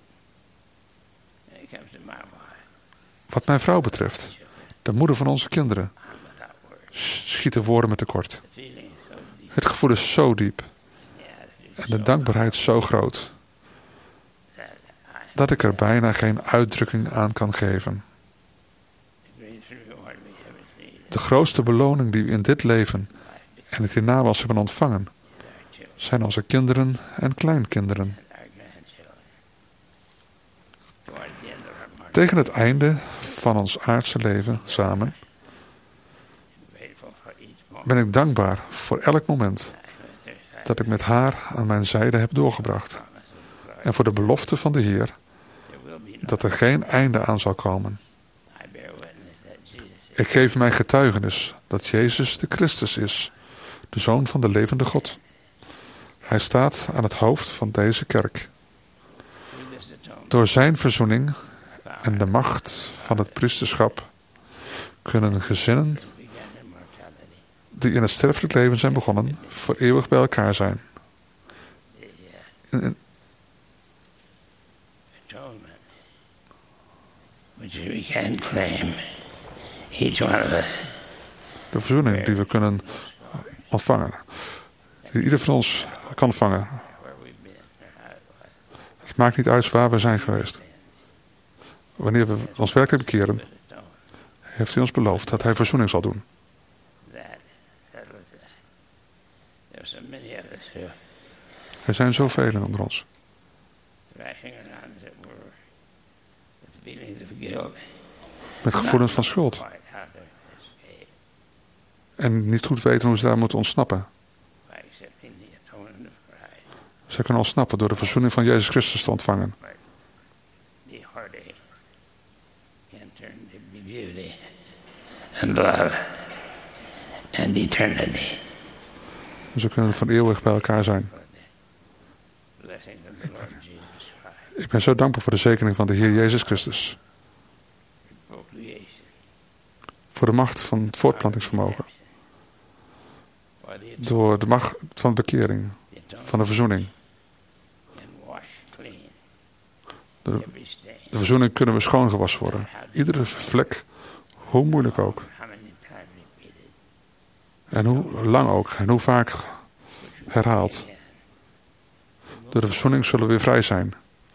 Wat mijn vrouw betreft, de moeder van onze kinderen, schieten woorden me tekort. Het gevoel is zo diep en de dankbaarheid zo groot dat ik er bijna geen uitdrukking aan kan geven. De grootste beloning die we in dit leven en het hiernamaals hebben ontvangen, zijn onze kinderen en kleinkinderen. Tegen het einde van ons aardse leven samen ben ik dankbaar voor elk moment dat ik met haar aan mijn zijde heb doorgebracht. En voor de belofte van de Heer dat er geen einde aan zal komen. Ik geef mijn getuigenis dat Jezus de Christus is, de Zoon van de levende God. Hij staat aan het hoofd van deze kerk. Door zijn verzoening en de macht van het priesterschap kunnen gezinnen die in het sterfelijk leven zijn begonnen, voor eeuwig bij elkaar zijn. De verzoening die we kunnen ontvangen, die ieder van ons kan ontvangen. Het maakt niet uit waar we zijn geweest. Wanneer we ons werkelijk bekeren, heeft hij ons beloofd dat hij verzoening zal doen. Er zijn zoveel onder ons. Met gevoelens van schuld. En niet goed weten hoe ze daar moeten ontsnappen. Ze kunnen ontsnappen door de verzoening van Jezus Christus te ontvangen. And love and eternity. Ze kunnen van eeuwig bij elkaar zijn. Ik ben zo dankbaar voor de zegening van de Heer Jezus Christus. Voor de macht van het voortplantingsvermogen. Door de macht van de bekering. Van de verzoening. De verzoening kunnen we schoongewassen worden. Iedere vlek, hoe moeilijk ook. En hoe lang ook. En hoe vaak herhaald. Door de verzoening zullen we weer vrij zijn.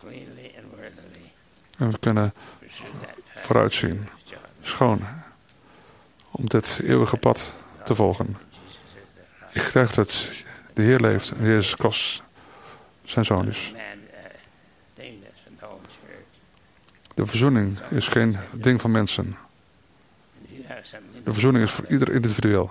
En we kunnen vooruitzien. Schoon. Om dit eeuwige pad te volgen. Ik getuig dat de Heer leeft en Jezus Christus zijn Zoon is. De verzoening is geen ding van mensen. De verzoening is voor ieder individueel.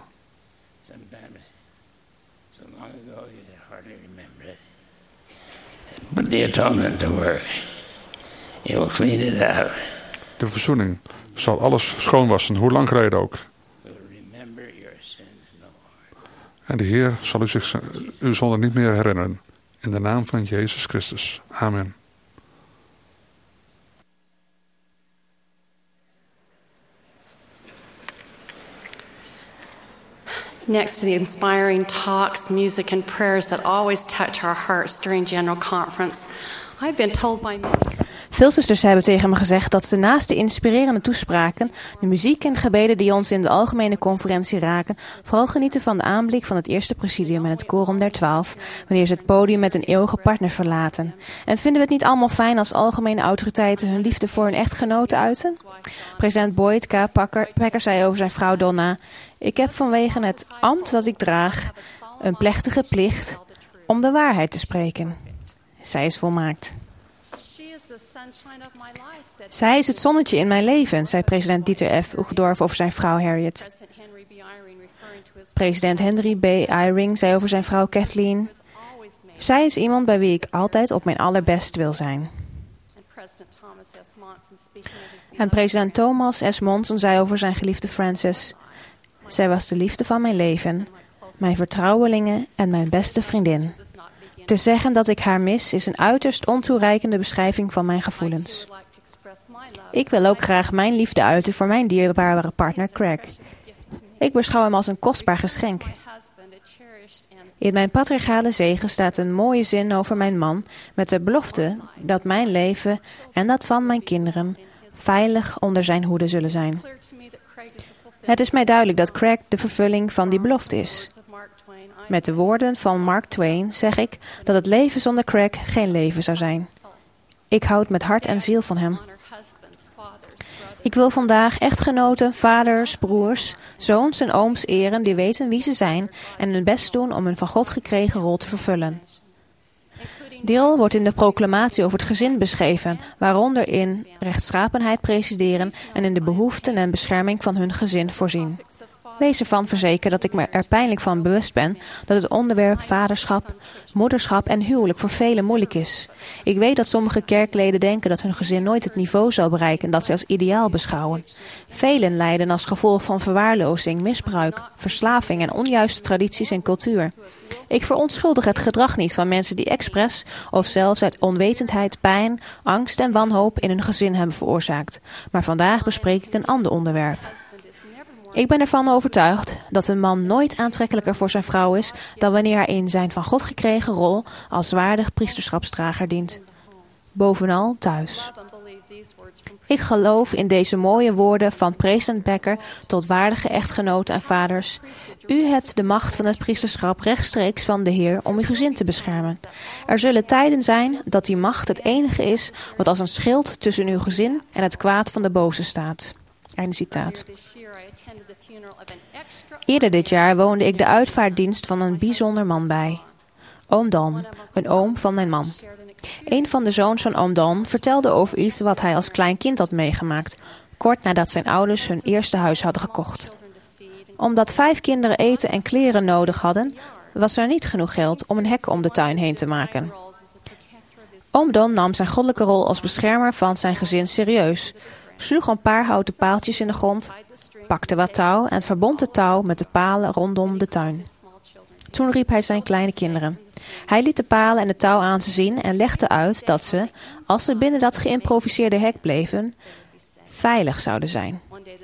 Put the atonement to work. It will clean it out. De verzoening zal alles schoonwassen, hoe lang geleden ook. En de Heer zal uw zonde niet meer herinneren. In de naam van Jezus Christus. Amen. Next to the inspiring talks, music, and prayers that always touch our hearts during General Conference, I've been told by many. Veel zusters hebben tegen me gezegd dat ze naast de inspirerende toespraken, de muziek en gebeden die ons in de algemene conferentie raken, vooral genieten van de aanblik van het eerste presidium en het Quorum der 12, wanneer ze het podium met een eeuwige partner verlaten. En vinden we het niet allemaal fijn als algemene autoriteiten hun liefde voor hun echtgenoten uiten? President Boyd K. Packer zei over zijn vrouw Donna: "Ik heb vanwege het ambt dat ik draag een plechtige plicht om de waarheid te spreken. Zij is volmaakt." Zij is het zonnetje in mijn leven, zei president Dieter F. Uchtdorf over zijn vrouw Harriet. President Henry B. Eyring zei over zijn vrouw Kathleen: "Zij is iemand bij wie ik altijd op mijn allerbest wil zijn." En president Thomas S. Monson zei over zijn geliefde Frances: "Zij was de liefde van mijn leven mijn vertrouwelinge en mijn beste vriendin. Te zeggen dat ik haar mis is een uiterst ontoereikende beschrijving van mijn gevoelens. Ik wil ook graag mijn liefde uiten voor mijn dierbare partner Craig. Ik beschouw hem als een kostbaar geschenk. In mijn patriarchale zegen staat een mooie zin over mijn man met de belofte dat mijn leven en dat van mijn kinderen veilig onder zijn hoede zullen zijn. Het is mij duidelijk dat Craig de vervulling van die belofte is. Met de woorden van Mark Twain zeg ik dat het leven zonder Craig geen leven zou zijn. Ik houd met hart en ziel van hem. Ik wil vandaag echtgenoten, vaders, broers, zoons en ooms eren die weten wie ze zijn en hun best doen om hun van God gekregen rol te vervullen. Die rol wordt in de proclamatie over het gezin beschreven, waaronder in rechtschapenheid presideren en in de behoeften en bescherming van hun gezin voorzien. Wees ervan verzekerd dat ik me er pijnlijk van bewust ben dat het onderwerp vaderschap, moederschap en huwelijk voor velen moeilijk is. Ik weet dat sommige kerkleden denken dat hun gezin nooit het niveau zal bereiken dat ze als ideaal beschouwen. Velen lijden als gevolg van verwaarlozing, misbruik, verslaving en onjuiste tradities en cultuur. Ik verontschuldig het gedrag niet van mensen die expres of zelfs uit onwetendheid, pijn, angst en wanhoop in hun gezin hebben veroorzaakt. Maar vandaag bespreek ik een ander onderwerp. Ik ben ervan overtuigd dat een man nooit aantrekkelijker voor zijn vrouw is dan wanneer hij in zijn van God gekregen rol als waardig priesterschapsdrager dient. Bovenal thuis. Ik geloof in deze mooie woorden van president Becker tot waardige echtgenoten en vaders. U hebt de macht van het priesterschap rechtstreeks van de Heer om uw gezin te beschermen. Er zullen tijden zijn dat die macht het enige is wat als een schild tussen uw gezin en het kwaad van de boze staat. Einde citaat. Eerder dit jaar woonde ik de uitvaartdienst van een bijzonder man bij. Oom Don, een oom van mijn man. Een van de zoons van oom Don vertelde over iets wat hij als klein kind had meegemaakt, kort nadat zijn ouders hun eerste huis hadden gekocht. Omdat 5 kinderen eten en kleren nodig hadden, was er niet genoeg geld om een hek om de tuin heen te maken. Oom Don nam zijn goddelijke rol als beschermer van zijn gezin serieus, sloeg een paar houten paaltjes in de grond, pakte wat touw en verbond het touw met de palen rondom de tuin. Toen riep hij zijn kleine kinderen. Hij liet de palen en het touw aan ze zien en legde uit dat ze, als ze binnen dat geïmproviseerde hek bleven, veilig zouden zijn.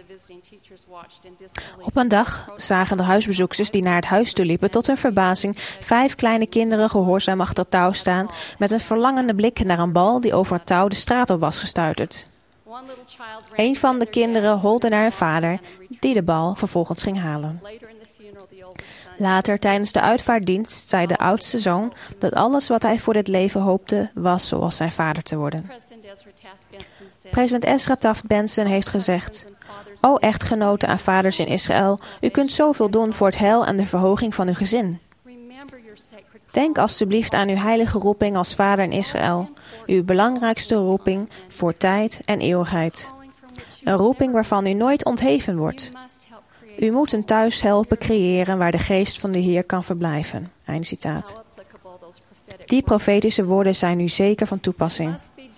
Op een dag zagen de huisbezoekers die naar het huis toe liepen tot hun verbazing 5 kleine kinderen gehoorzaam achter het touw staan met een verlangende blik naar een bal die over het touw de straat op was gestuiterd. Een van de kinderen holde naar hun vader, die de bal vervolgens ging halen. Later, tijdens de uitvaartdienst, zei de oudste zoon dat alles wat hij voor dit leven hoopte, was zoals zijn vader te worden. President Ezra Taft Benson heeft gezegd: O echtgenoten en vaders in Israël, u kunt zoveel doen voor het heil en de verhoging van uw gezin. Denk alstublieft aan uw heilige roeping als vader in Israël, uw belangrijkste roeping voor tijd en eeuwigheid. Een roeping waarvan u nooit ontheven wordt. U moet een thuis helpen creëren waar de geest van de Heer kan verblijven. Einde citaat. Die profetische woorden zijn nu zeker van toepassing.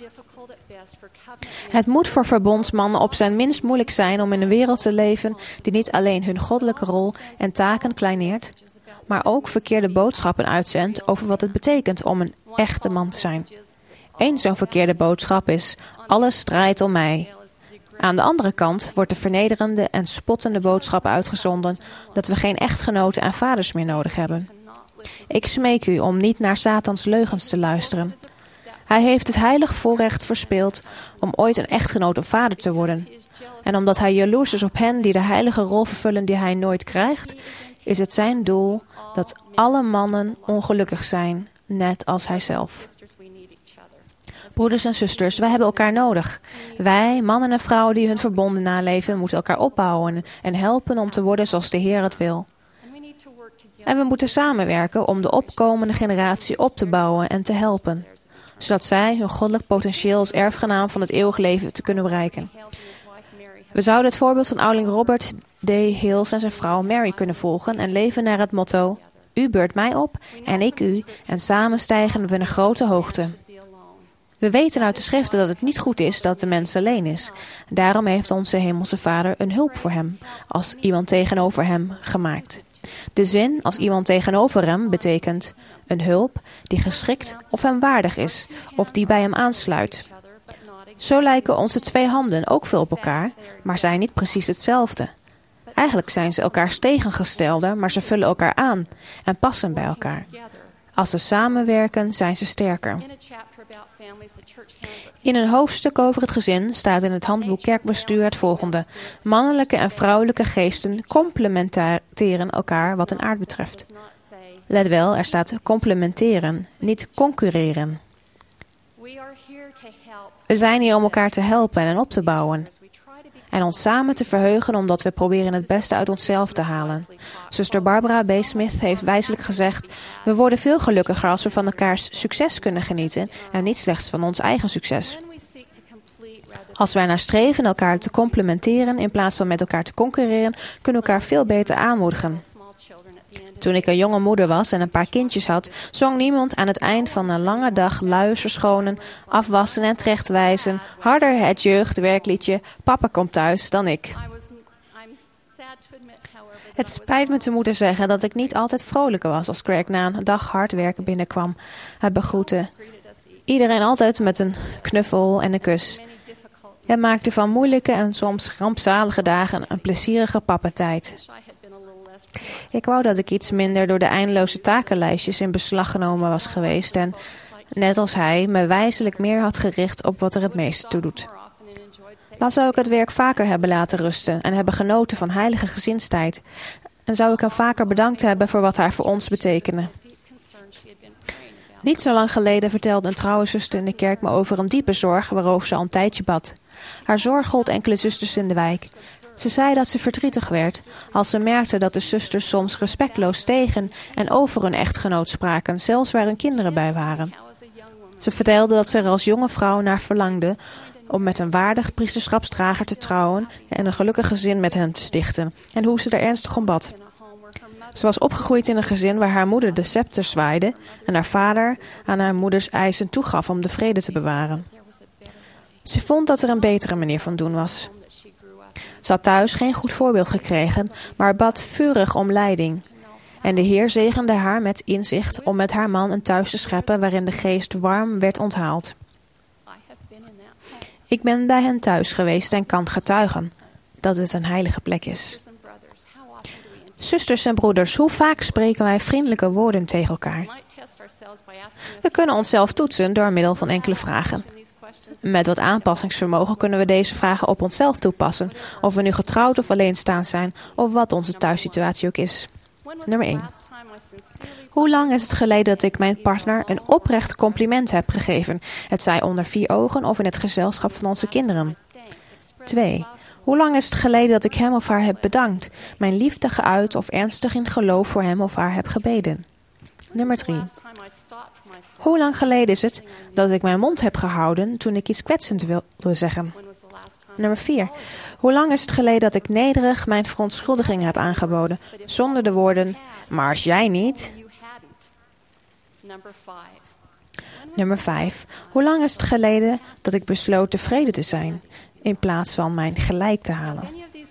Het moet voor verbondsmannen op zijn minst moeilijk zijn om in een wereld te leven die niet alleen hun goddelijke rol en taken kleineert, maar ook verkeerde boodschappen uitzendt over wat het betekent om een echte man te zijn. Eén zo'n verkeerde boodschap is: alles draait om mij. Aan de andere kant wordt de vernederende en spottende boodschap uitgezonden dat we geen echtgenoten en vaders meer nodig hebben. Ik smeek u om niet naar Satans leugens te luisteren. Hij heeft het heilige voorrecht verspeeld om ooit een echtgenoot of vader te worden. En omdat hij jaloers is op hen die de heilige rol vervullen die hij nooit krijgt, is het zijn doel dat alle mannen ongelukkig zijn, net als hij zelf. Broeders en zusters, wij hebben elkaar nodig. Wij, mannen en vrouwen die hun verbonden naleven, moeten elkaar opbouwen en helpen om te worden zoals de Heer het wil. En we moeten samenwerken om de opkomende generatie op te bouwen en te helpen, zodat zij hun goddelijk potentieel als erfgenaam van het eeuwig leven te kunnen bereiken. We zouden het voorbeeld van ouderling Robert D. Hales en zijn vrouw Mary kunnen volgen en leven naar het motto: u beurt mij op en ik u, en samen stijgen we naar grote hoogte. We weten uit de schriften dat het niet goed is dat de mens alleen is. Daarom heeft onze hemelse Vader een hulp voor hem, als iemand tegenover hem gemaakt. De zin als iemand tegenover hem betekent een hulp die geschikt of hem waardig is, of die bij hem aansluit. Zo lijken onze twee handen ook veel op elkaar, maar zijn niet precies hetzelfde. Eigenlijk zijn ze elkaars tegengestelde, maar ze vullen elkaar aan en passen bij elkaar. Als ze samenwerken, zijn ze sterker. In een hoofdstuk over het gezin staat in het handboek Kerkbestuur het volgende. Mannelijke en vrouwelijke geesten complementeren elkaar wat een aard betreft. Let wel, er staat complementeren, niet concurreren. We zijn hier om elkaar te helpen en op te bouwen. En ons samen te verheugen omdat we proberen het beste uit onszelf te halen. Zuster Barbara B. Smith heeft wijselijk gezegd: we worden veel gelukkiger als we van elkaars succes kunnen genieten en niet slechts van ons eigen succes. Als wij naar streven elkaar te complementeren in plaats van met elkaar te concurreren, kunnen we elkaar veel beter aanmoedigen. Toen ik een jonge moeder was en een paar kindjes had, zong niemand aan het eind van een lange dag luiers verschonen, afwassen en terechtwijzen, harder het jeugdwerkliedje Papa komt thuis dan ik. Het spijt me te moeten zeggen dat ik niet altijd vrolijker was als Greg na een dag hard werken binnenkwam. Hij begroette iedereen altijd met een knuffel en een kus. Hij maakte van moeilijke en soms rampzalige dagen een plezierige pappatijd. Ik wou dat ik iets minder door de eindeloze takenlijstjes in beslag genomen was geweest en, net als hij, me wijselijk meer had gericht op wat er het meeste toe doet. Dan zou ik het werk vaker hebben laten rusten en hebben genoten van heilige gezinstijd. En zou ik hem vaker bedankt hebben voor wat hij voor ons betekende. Niet zo lang geleden vertelde een trouwe zuster in de kerk me over een diepe zorg waarover ze al een tijdje bad. Haar zorg gold enkele zusters in de wijk. Ze zei dat ze verdrietig werd als ze merkte dat de zusters soms respectloos tegen en over hun echtgenoot spraken, zelfs waar hun kinderen bij waren. Ze vertelde dat ze er als jonge vrouw naar verlangde om met een waardig priesterschapsdrager te trouwen en een gelukkig gezin met hen te stichten, en hoe ze er ernstig om bad. Ze was opgegroeid in een gezin waar haar moeder de scepter zwaaide en haar vader aan haar moeders eisen toegaf om de vrede te bewaren. Ze vond dat er een betere manier van doen was. Ze had thuis geen goed voorbeeld gekregen, maar bad vurig om leiding. En de Heer zegende haar met inzicht om met haar man een thuis te scheppen waarin de geest warm werd onthaald. Ik ben bij hen thuis geweest en kan getuigen dat het een heilige plek is. Zusters en broeders, hoe vaak spreken wij vriendelijke woorden tegen elkaar? We kunnen onszelf toetsen door middel van enkele vragen. Met wat aanpassingsvermogen kunnen we deze vragen op onszelf toepassen, of we nu getrouwd of alleenstaand zijn, of wat onze thuissituatie ook is. Nummer 1. Hoe lang is het geleden dat ik mijn partner een oprecht compliment heb gegeven, het zij onder 4 ogen of in het gezelschap van onze kinderen? 2. Hoe lang is het geleden dat ik hem of haar heb bedankt, mijn liefde geuit of ernstig in geloof voor hem of haar heb gebeden? Nummer 3. Hoe lang geleden is het dat ik mijn mond heb gehouden toen ik iets kwetsend wilde zeggen? Nummer 4. Hoe lang is het geleden dat ik nederig mijn verontschuldigingen heb aangeboden, zonder de woorden, maar als jij niet? Nummer 5. Hoe lang is het geleden dat ik besloot tevreden te zijn, in plaats van mijn gelijk te halen?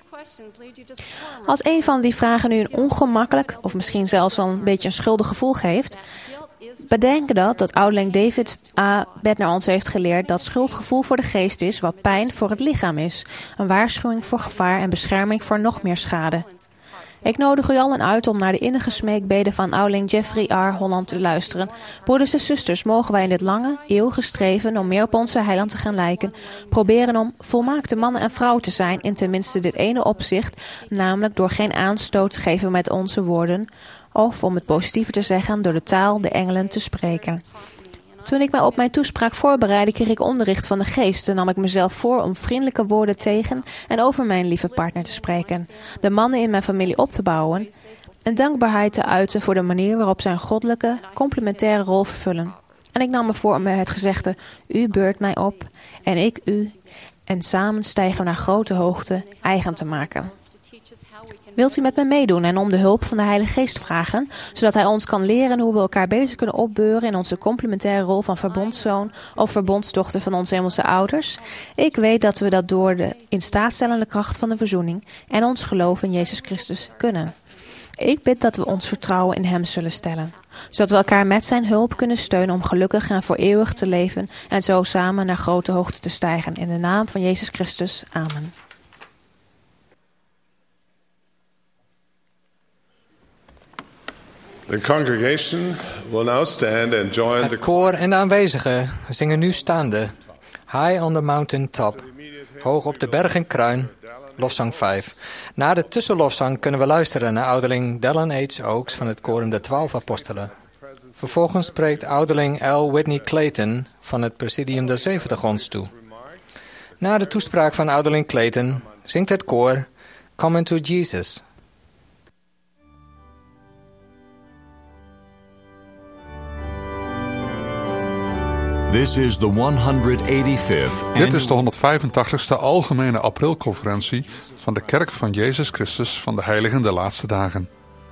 Als een van die vragen u een ongemakkelijk of misschien zelfs al een beetje een schuldig gevoel geeft, bedenk dat ouderling David A. Bednar ons heeft geleerd dat schuldgevoel voor de geest is wat pijn voor het lichaam is. Een waarschuwing voor gevaar en bescherming voor nog meer schade. Ik nodig u allen uit om naar de innige smeekbeden van ouderling Jeffrey R. Holland te luisteren. Broeders en zusters, mogen wij in dit lange, eeuwige streven om meer op onze heiland te gaan lijken, proberen om volmaakte mannen en vrouwen te zijn in tenminste dit ene opzicht, namelijk door geen aanstoot te geven met onze woorden, of om het positieve te zeggen door de taal der engelen te spreken. Toen ik mij op mijn toespraak voorbereidde, kreeg ik onderricht van de geest en nam ik mezelf voor om vriendelijke woorden tegen en over mijn lieve partner te spreken, de mannen in mijn familie op te bouwen en dankbaarheid te uiten voor de manier waarop zij een goddelijke, complementaire rol vervullen. En ik nam me voor om het gezegde, u beurt mij op en ik u, en samen stijgen we naar grote hoogte eigen te maken. Wilt u met me meedoen en om de hulp van de Heilige Geest vragen, zodat Hij ons kan leren hoe we elkaar beter kunnen opbeuren in onze complementaire rol van verbondszoon of verbondsdochter van onze hemelse ouders? Ik weet dat we dat door de instaatstellende kracht van de verzoening en ons geloof in Jezus Christus kunnen. Ik bid dat we ons vertrouwen in Hem zullen stellen, zodat we elkaar met Zijn hulp kunnen steunen om gelukkig en voor eeuwig te leven en zo samen naar grote hoogte te stijgen. In de naam van Jezus Christus. Amen. The congregation will now stand and join Het koor en de aanwezigen zingen nu staande. High on the mountain top. Hoog op de berg en kruin. Lofzang 5. Na de tussenlofzang kunnen we luisteren naar ouderling Dallin H. Oaks van het korum der 12 apostelen. Vervolgens spreekt ouderling L. Whitney Clayton van het presidium der 70 ons toe. Na de toespraak van ouderling Clayton zingt het koor Come into Jesus. This is the 185th. Dit is de 185ste Algemene Aprilconferentie van de Kerk van Jezus Christus van de Heiligen der Laatste Dagen.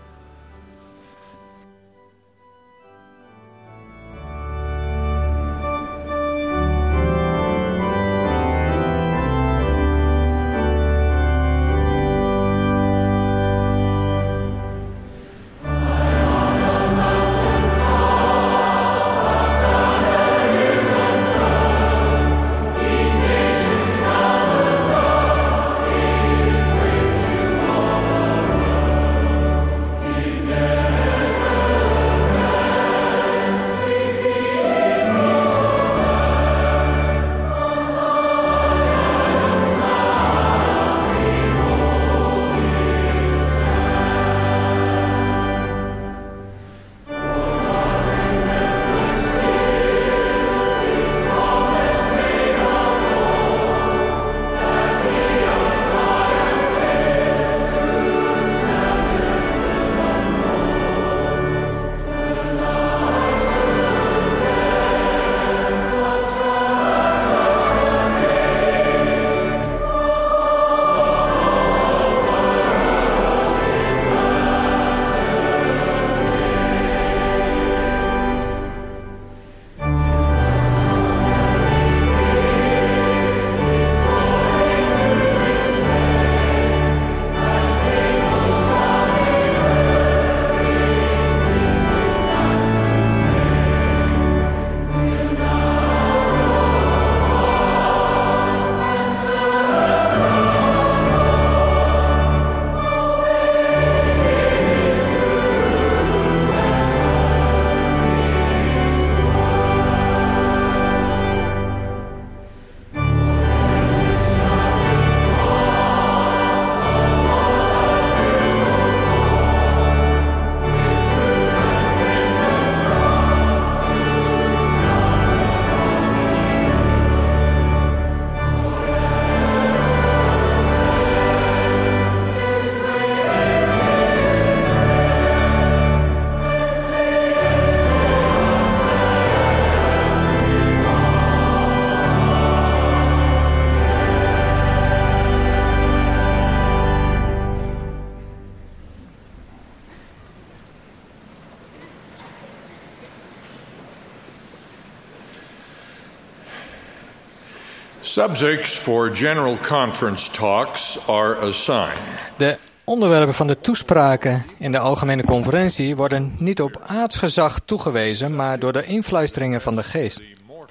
Subjects for general conference talks are assigned. De onderwerpen van de toespraken in de algemene conferentie worden niet op aardsgezag toegewezen, maar door de influisteringen van de geest.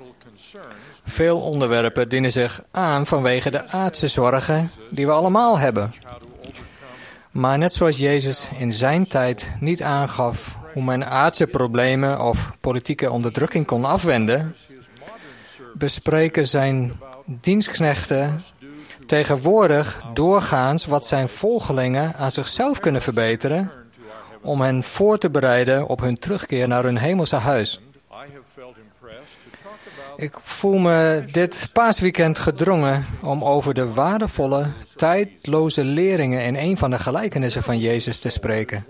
Veel onderwerpen dienen zich aan vanwege de aardse zorgen die we allemaal hebben. Maar net zoals Jezus in zijn tijd niet aangaf hoe men aardse problemen of politieke onderdrukking kon afwenden, bespreken zijn dienstknechten tegenwoordig doorgaans wat zijn volgelingen aan zichzelf kunnen verbeteren om hen voor te bereiden op hun terugkeer naar hun hemelse huis. Ik voel me dit paasweekend gedrongen om over de waardevolle, tijdloze leringen in een van de gelijkenissen van Jezus te spreken.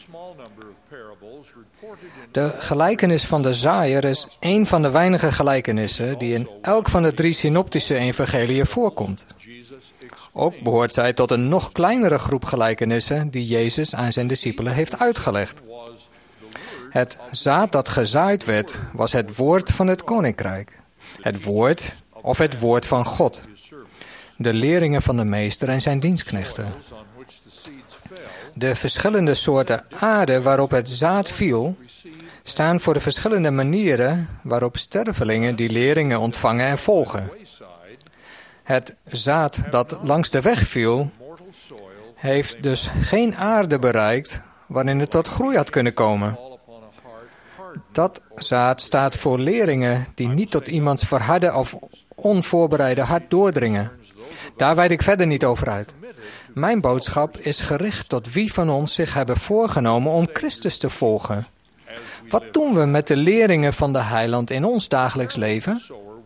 De gelijkenis van de zaaier is een van de weinige gelijkenissen die in elk van de 3 synoptische evangeliën voorkomt. Ook behoort zij tot een nog kleinere groep gelijkenissen die Jezus aan zijn discipelen heeft uitgelegd. Het zaad dat gezaaid werd, was het woord van het koninkrijk. Het woord of het woord van God. De leringen van de meester en zijn dienstknechten. De verschillende soorten aarde waarop het zaad viel, staan voor de verschillende manieren waarop stervelingen die leringen ontvangen en volgen. Het zaad dat langs de weg viel, heeft dus geen aarde bereikt waarin het tot groei had kunnen komen. Dat zaad staat voor leringen die niet tot iemands verharde of onvoorbereide hart doordringen. Daar weid ik verder niet over uit. Mijn boodschap is gericht tot wie van ons zich hebben voorgenomen om Christus te volgen. Wat doen we met de leringen van de Heiland in ons dagelijks leven?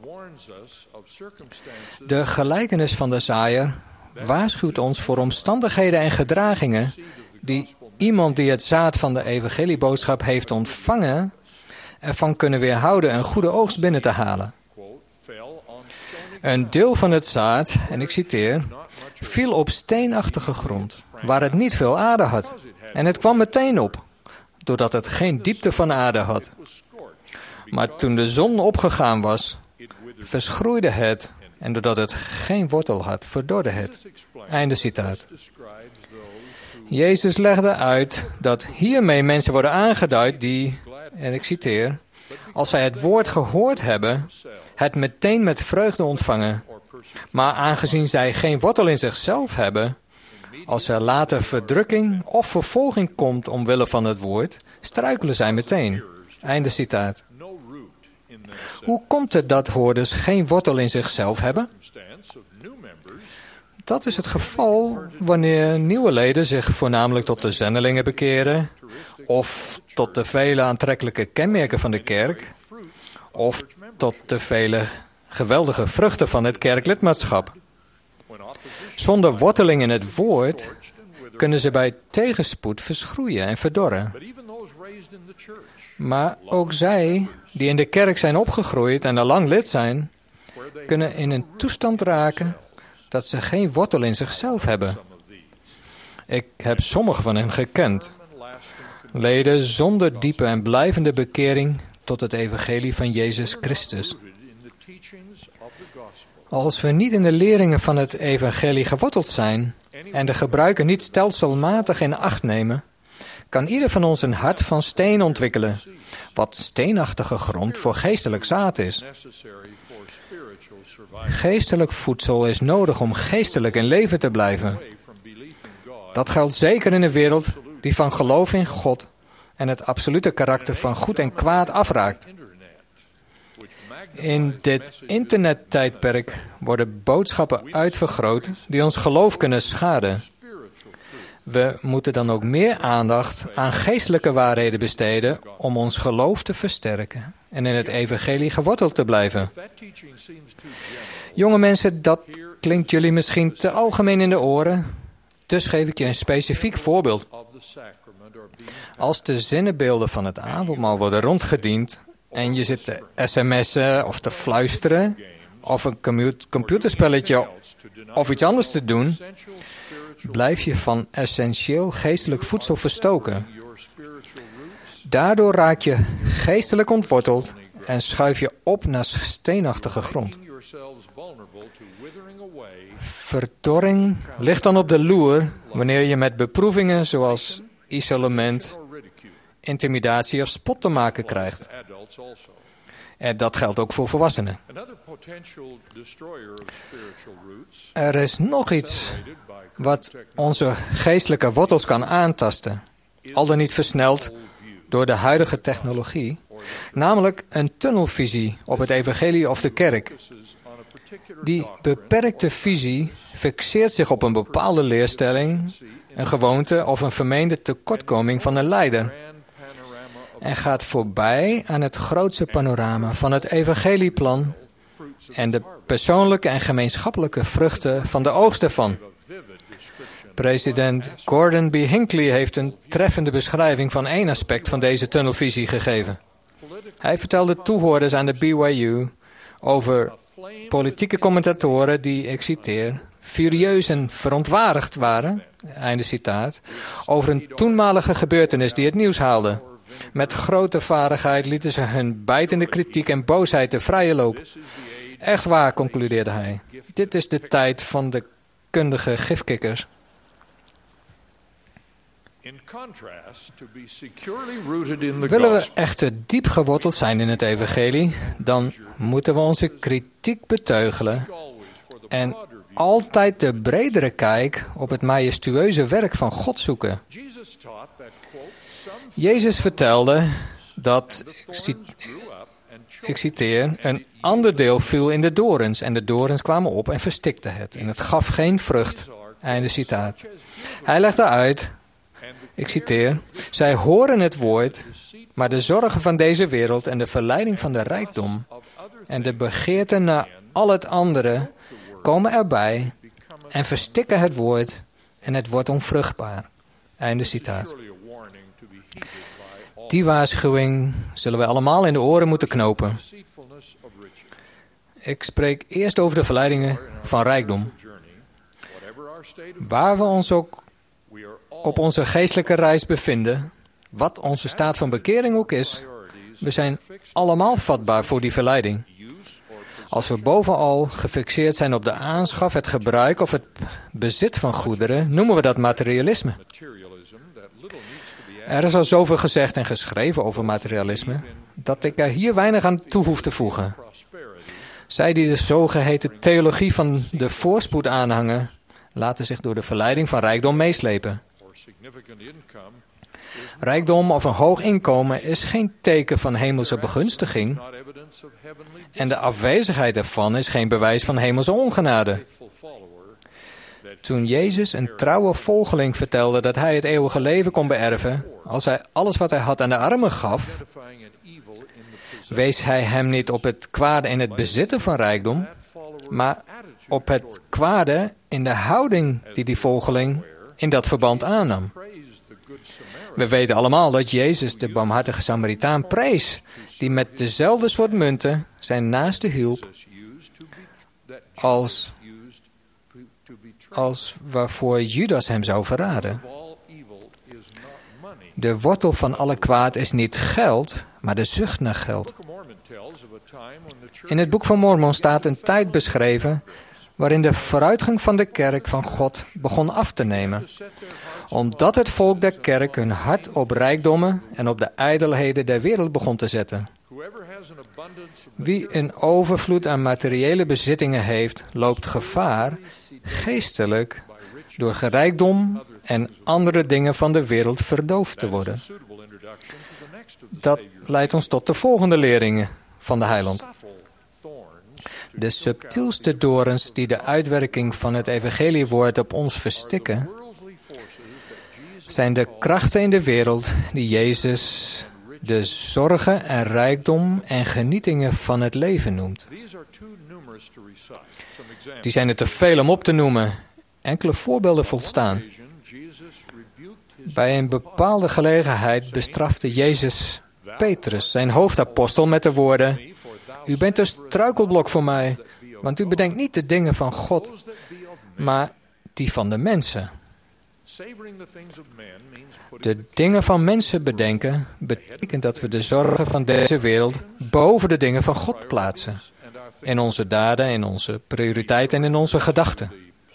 De gelijkenis van de zaaier waarschuwt ons voor omstandigheden en gedragingen die iemand die het zaad van de evangelieboodschap heeft ontvangen, ervan kunnen weerhouden een goede oogst binnen te halen. Een deel van het zaad, en ik citeer, viel op steenachtige grond, waar het niet veel aarde had. En het kwam meteen op, doordat het geen diepte van aarde had. Maar toen de zon opgegaan was, verschroeide het, en doordat het geen wortel had, verdorde het. Einde citaat. Jezus legde uit dat hiermee mensen worden aangeduid die, en ik citeer, als zij het woord gehoord hebben, het meteen met vreugde ontvangen. Maar aangezien zij geen wortel in zichzelf hebben, als er later verdrukking of vervolging komt omwille van het woord, struikelen zij meteen. Einde citaat. Hoe komt het dat hoorders geen wortel in zichzelf hebben? Dat is het geval wanneer nieuwe leden zich voornamelijk tot de zendelingen bekeren, of tot de vele aantrekkelijke kenmerken van de kerk, of tot de vele geweldige vruchten van het kerklidmaatschap. Zonder worteling in het woord kunnen ze bij tegenspoed verschroeien en verdorren. Maar ook zij, die in de kerk zijn opgegroeid en al lang lid zijn, kunnen in een toestand raken dat ze geen wortel in zichzelf hebben. Ik heb sommige van hen gekend. Leden zonder diepe en blijvende bekering tot het evangelie van Jezus Christus. Als we niet in de leringen van het evangelie geworteld zijn en de gebruiken niet stelselmatig in acht nemen, kan ieder van ons een hart van steen ontwikkelen, wat steenachtige grond voor geestelijk zaad is. Geestelijk voedsel is nodig om geestelijk in leven te blijven. Dat geldt zeker in een wereld die van geloof in God en het absolute karakter van goed en kwaad afraakt. In dit internettijdperk worden boodschappen uitvergroot die ons geloof kunnen schaden. We moeten dan ook meer aandacht aan geestelijke waarheden besteden om ons geloof te versterken en in het evangelie geworteld te blijven. Jonge mensen, dat klinkt jullie misschien te algemeen in de oren. Dus geef ik je een specifiek voorbeeld. Als de zinnenbeelden van het avondmaal worden rondgediend en je zit te sms'en of te fluisteren of een computerspelletje of iets anders te doen, blijf je van essentieel geestelijk voedsel verstoken. Daardoor raak je geestelijk ontworteld en schuif je op naar steenachtige grond. Verdorring ligt dan op de loer wanneer je met beproevingen zoals isolement, intimidatie of spot te maken krijgt. En dat geldt ook voor volwassenen. Er is nog iets wat onze geestelijke wortels kan aantasten, al dan niet versneld door de huidige technologie, namelijk een tunnelvisie op het evangelie of de kerk. Die beperkte visie fixeert zich op een bepaalde leerstelling, een gewoonte of een vermeende tekortkoming van een leider en gaat voorbij aan het grootste panorama van het evangelieplan en de persoonlijke en gemeenschappelijke vruchten van de oogst ervan. President Gordon B. Hinckley heeft een treffende beschrijving van één aspect van deze tunnelvisie gegeven. Hij vertelde toehoorders aan de BYU over politieke commentatoren die, ik citeer, furieus en verontwaardigd waren, einde citaat, over een toenmalige gebeurtenis die het nieuws haalde. Met grote vaardigheid lieten ze hun bijtende kritiek en boosheid de vrije loop. Echt waar, concludeerde hij. Dit is de tijd van de kundige gifkikkers. Willen we echter diep geworteld zijn in het evangelie, dan moeten we onze kritiek beteugelen en altijd de bredere kijk op het majestueuze werk van God zoeken. Jezus vertelde dat, ik citeer, een ander deel viel in de dorens en de dorens kwamen op en verstikten het en het gaf geen vrucht. Einde citaat. Hij legde uit, ik citeer, zij horen het woord, maar de zorgen van deze wereld en de verleiding van de rijkdom en de begeerte naar al het andere komen erbij en verstikken het woord en het wordt onvruchtbaar. Einde citaat. Die waarschuwing zullen we allemaal in de oren moeten knopen. Ik spreek eerst over de verleidingen van rijkdom. Waar we ons ook op onze geestelijke reis bevinden, wat onze staat van bekering ook is, we zijn allemaal vatbaar voor die verleiding. Als we bovenal gefixeerd zijn op de aanschaf, het gebruik of het bezit van goederen, noemen we dat materialisme. Er is al zoveel gezegd en geschreven over materialisme, dat ik er hier weinig aan toe hoef te voegen. Zij die de zogeheten theologie van de voorspoed aanhangen, laten zich door de verleiding van rijkdom meeslepen. Rijkdom of een hoog inkomen is geen teken van hemelse begunstiging en de afwezigheid ervan is geen bewijs van hemelse ongenade. Toen Jezus een trouwe volgeling vertelde dat hij het eeuwige leven kon beërven als hij alles wat hij had aan de armen gaf, wees hij hem niet op het kwade in het bezitten van rijkdom, maar op het kwade in de houding die volgeling in dat verband aannam. We weten allemaal dat Jezus de barmhartige Samaritaan prees, die met dezelfde soort munten zijn naaste hielp als waarvoor Judas hem zou verraden. De wortel van alle kwaad is niet geld, maar de zucht naar geld. In het boek van Mormon staat een tijd beschreven waarin de vooruitgang van de kerk van God begon af te nemen. Omdat het volk der kerk hun hart op rijkdommen en op de ijdelheden der wereld begon te zetten. Wie een overvloed aan materiële bezittingen heeft, loopt gevaar, geestelijk, door gerijkdom en andere dingen van de wereld verdoofd te worden. Dat leidt ons tot de volgende leringen van de heiland. De subtielste dorens die de uitwerking van het evangeliewoord op ons verstikken, zijn de krachten in de wereld die Jezus de zorgen en rijkdom en genietingen van het leven noemt. Die zijn er te veel om op te noemen. Enkele voorbeelden volstaan. Bij een bepaalde gelegenheid bestrafte Jezus Petrus, zijn hoofdapostel, met de woorden: u bent een struikelblok voor mij, want u bedenkt niet de dingen van God, maar die van de mensen. De dingen van mensen bedenken betekent dat we de zorgen van deze wereld boven de dingen van God plaatsen. In onze daden, in onze prioriteiten en in onze gedachten.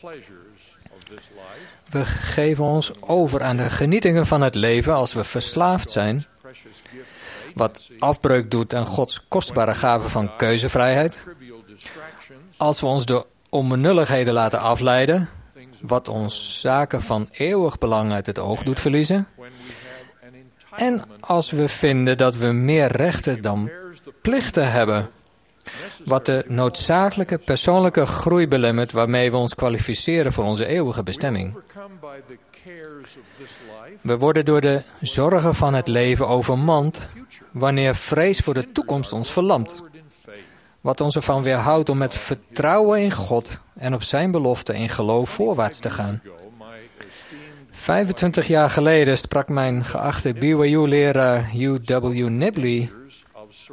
We geven ons over aan de genietingen van het leven als we verslaafd zijn, wat afbreuk doet aan Gods kostbare gave van keuzevrijheid. Als we ons door onbenulligheden laten afleiden, wat ons zaken van eeuwig belang uit het oog doet verliezen. En als we vinden dat we meer rechten dan plichten hebben, wat de noodzakelijke persoonlijke groei belemmert waarmee we ons kwalificeren voor onze eeuwige bestemming. We worden door de zorgen van het leven overmand wanneer vrees voor de toekomst ons verlamt. Wat ons ervan weerhoudt om met vertrouwen in God en op zijn belofte in geloof voorwaarts te gaan. 25 jaar geleden sprak mijn geachte BYU-leraar U.W. Nibley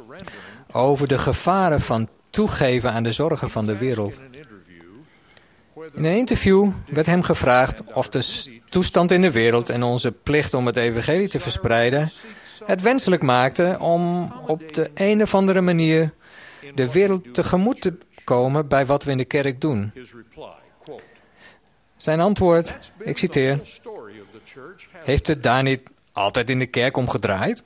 over de gevaren van toegeven aan de zorgen van de wereld. In een interview werd hem gevraagd of de toestand in de wereld en onze plicht om het evangelie te verspreiden het wenselijk maakte om op de een of andere manier de wereld tegemoet te komen bij wat we in de kerk doen. Zijn antwoord, ik citeer, heeft het daar niet altijd in de kerk om gedraaid?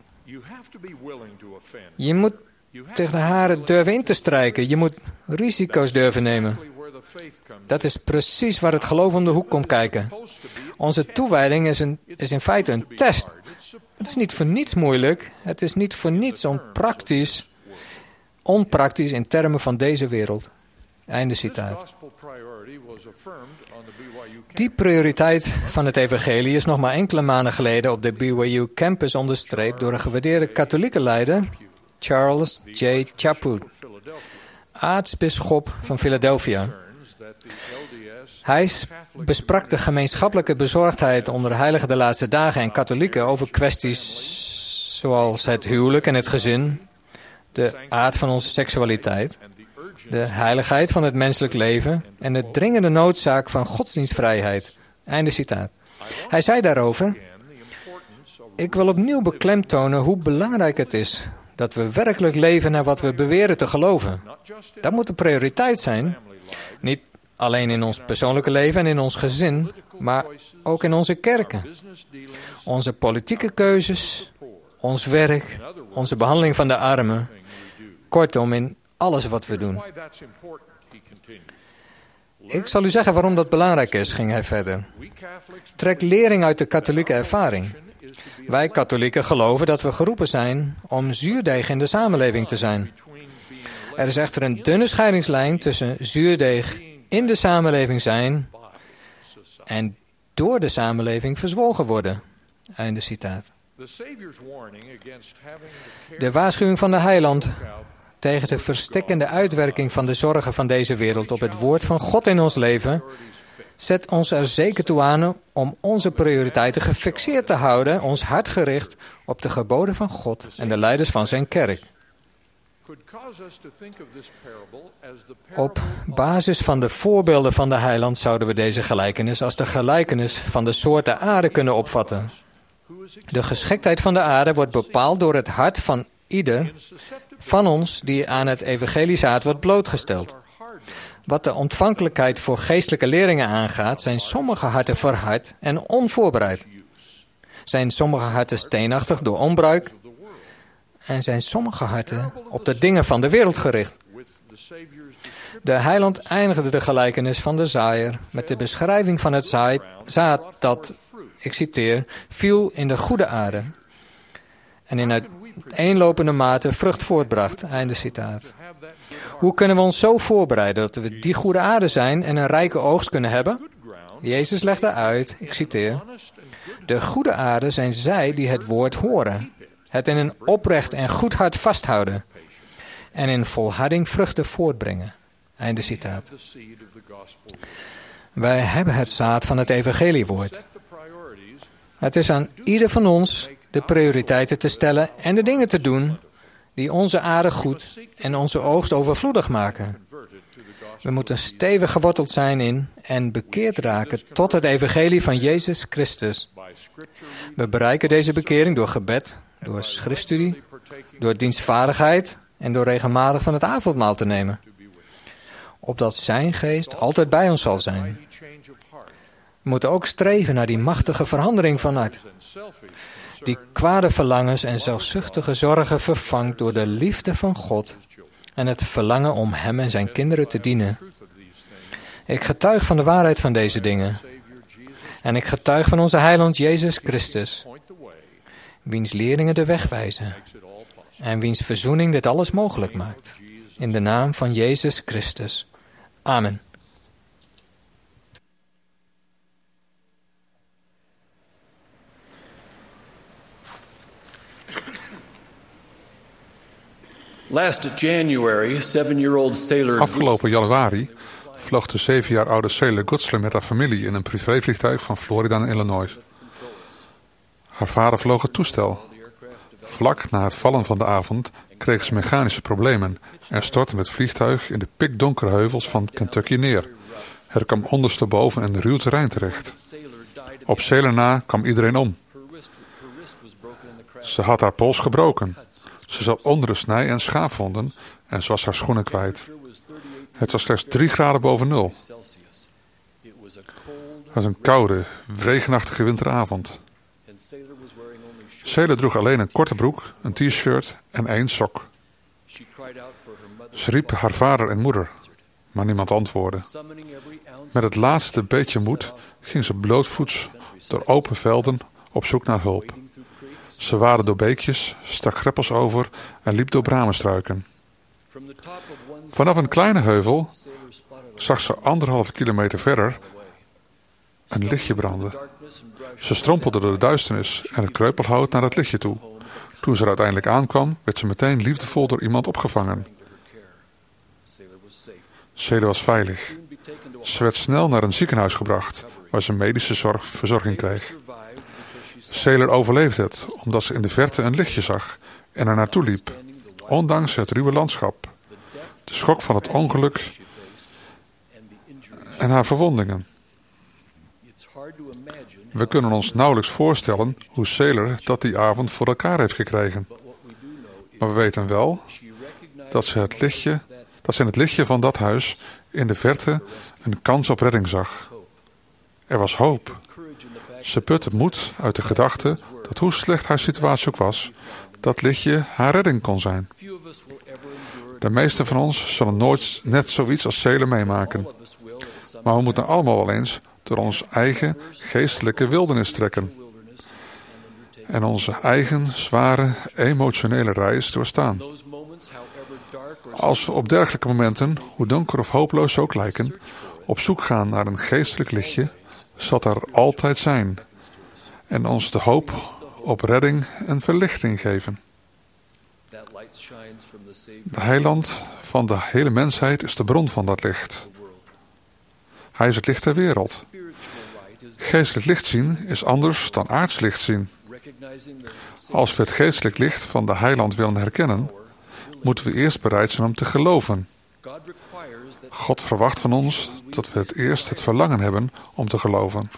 Je moet tegen de haren durven in te strijken. Je moet risico's durven nemen. Dat is precies waar het geloof om de hoek komt kijken. Onze toewijding is in feite een test. Het is niet voor niets moeilijk. Het is niet voor niets onpraktisch in termen van deze wereld. Einde citaat. Die prioriteit van het evangelie is nog maar enkele maanden geleden op de BYU campus onderstreept door een gewaardeerde katholieke leider, Charles J. Chaput, aartsbisschop van Philadelphia. Hij besprak de gemeenschappelijke bezorgdheid onder heiligen de laatste dagen en katholieken over kwesties zoals het huwelijk en het gezin, de aard van onze seksualiteit, de heiligheid van het menselijk leven en de dringende noodzaak van godsdienstvrijheid. Einde citaat. Hij zei daarover: ik wil opnieuw beklemtonen hoe belangrijk het is dat we werkelijk leven naar wat we beweren te geloven. Dat moet de prioriteit zijn. Niet alleen in ons persoonlijke leven en in ons gezin, maar ook in onze kerken. Onze politieke keuzes, ons werk, onze behandeling van de armen. Kortom, in alles wat we doen. Ik zal u zeggen waarom dat belangrijk is, ging hij verder. Trek lering uit de katholieke ervaring. Wij katholieken geloven dat we geroepen zijn om zuurdeeg in de samenleving te zijn. Er is echter een dunne scheidingslijn tussen zuurdeeg in de samenleving zijn en door de samenleving verzwolgen worden. Einde citaat. De waarschuwing van de heiland tegen de verstikkende uitwerking van de zorgen van deze wereld op het woord van God in ons leven zet ons er zeker toe aan om onze prioriteiten gefixeerd te houden, ons hart gericht op de geboden van God en de leiders van zijn kerk. Op basis van de voorbeelden van de heiland zouden we deze gelijkenis als de gelijkenis van de soorten aarde kunnen opvatten. De geschiktheid van de aarde wordt bepaald door het hart van ieder van ons die aan het evangeliezaad wordt blootgesteld. Wat de ontvankelijkheid voor geestelijke leringen aangaat, zijn sommige harten verhard en onvoorbereid. Zijn sommige harten steenachtig door onbruik en zijn sommige harten op de dingen van de wereld gericht. De heiland eindigde de gelijkenis van de zaaier met de beschrijving van het zaad dat, ik citeer, viel in de goede aarde en in uiteenlopende mate vrucht voortbracht. Einde citaat. Hoe kunnen we ons zo voorbereiden dat we die goede aarde zijn en een rijke oogst kunnen hebben? Jezus legde uit, ik citeer, de goede aarde zijn zij die het woord horen, het in een oprecht en goed hart vasthouden en in volharding vruchten voortbrengen. Einde citaat. Wij hebben het zaad van het evangeliewoord. Het is aan ieder van ons de prioriteiten te stellen en de dingen te doen die onze aarde goed en onze oogst overvloedig maken. We moeten stevig geworteld zijn in en bekeerd raken tot het evangelie van Jezus Christus. We bereiken deze bekering door gebed, door schriftstudie, door dienstvaardigheid en door regelmatig van het avondmaal te nemen. Opdat zijn geest altijd bij ons zal zijn. We moeten ook streven naar die machtige verandering van hart, die kwade verlangens en zelfzuchtige zorgen vervangt door de liefde van God en het verlangen om Hem en zijn kinderen te dienen. Ik getuig van de waarheid van deze dingen. En ik getuig van onze heiland Jezus Christus, wiens leringen de weg wijzen en wiens verzoening dit alles mogelijk maakt. In de naam van Jezus Christus. Amen. Afgelopen januari vloog de 7 jaar oude Sailor Gutzler met haar familie in een privévliegtuig van Florida naar Illinois. Haar vader vloog het toestel. Vlak na het vallen van de avond kreeg ze mechanische problemen en stortte het vliegtuig in de pikdonkere heuvels van Kentucky neer. Het kwam ondersteboven in ruw terrein terecht. Op Sailor na kwam iedereen om. Ze had haar pols gebroken. Ze zat onder de snij- en schaafwonden en ze was haar schoenen kwijt. Het was slechts 3 graden boven nul. Het was een koude, regenachtige winteravond. Sailor droeg alleen een korte broek, een t-shirt en 1 sok. Ze riep haar vader en moeder, maar niemand antwoordde. Met het laatste beetje moed ging ze blootvoets door open velden op zoek naar hulp. Ze waadde door beekjes, stak greppels over en liep door bramenstruiken. Vanaf een kleine heuvel zag ze 1,5 kilometer verder een lichtje branden. Ze strompelde door de duisternis en het kreupelhout naar het lichtje toe. Toen ze er uiteindelijk aankwam, werd ze meteen liefdevol door iemand opgevangen. Sailor was veilig. Ze werd snel naar een ziekenhuis gebracht, waar ze medische verzorging kreeg. Sailor overleefde het, omdat ze in de verte een lichtje zag en er naartoe liep, ondanks het ruwe landschap, de schok van het ongeluk en haar verwondingen. We kunnen ons nauwelijks voorstellen hoe Sailor dat die avond voor elkaar heeft gekregen. Maar we weten wel dat ze in het lichtje van dat huis in de verte een kans op redding zag. Er was hoop. Ze putte moed uit de gedachte dat hoe slecht haar situatie ook was, dat lichtje haar redding kon zijn. De meesten van ons zullen nooit net zoiets als Sailor meemaken. Maar we moeten allemaal wel eens door onze eigen geestelijke wildernis trekken. En onze eigen zware emotionele reis doorstaan. Als we op dergelijke momenten, hoe donker of hopeloos ze ook lijken, op zoek gaan naar een geestelijk lichtje, zal er altijd zijn. En ons de hoop op redding en verlichting geven. De heiland van de hele mensheid is de bron van dat licht. Hij is het licht der wereld. Geestelijk licht zien is anders dan aards licht zien. Als we het geestelijk licht van de heiland willen herkennen, moeten we eerst bereid zijn om te geloven. God verwacht van ons dat we eerst het verlangen hebben om te geloven.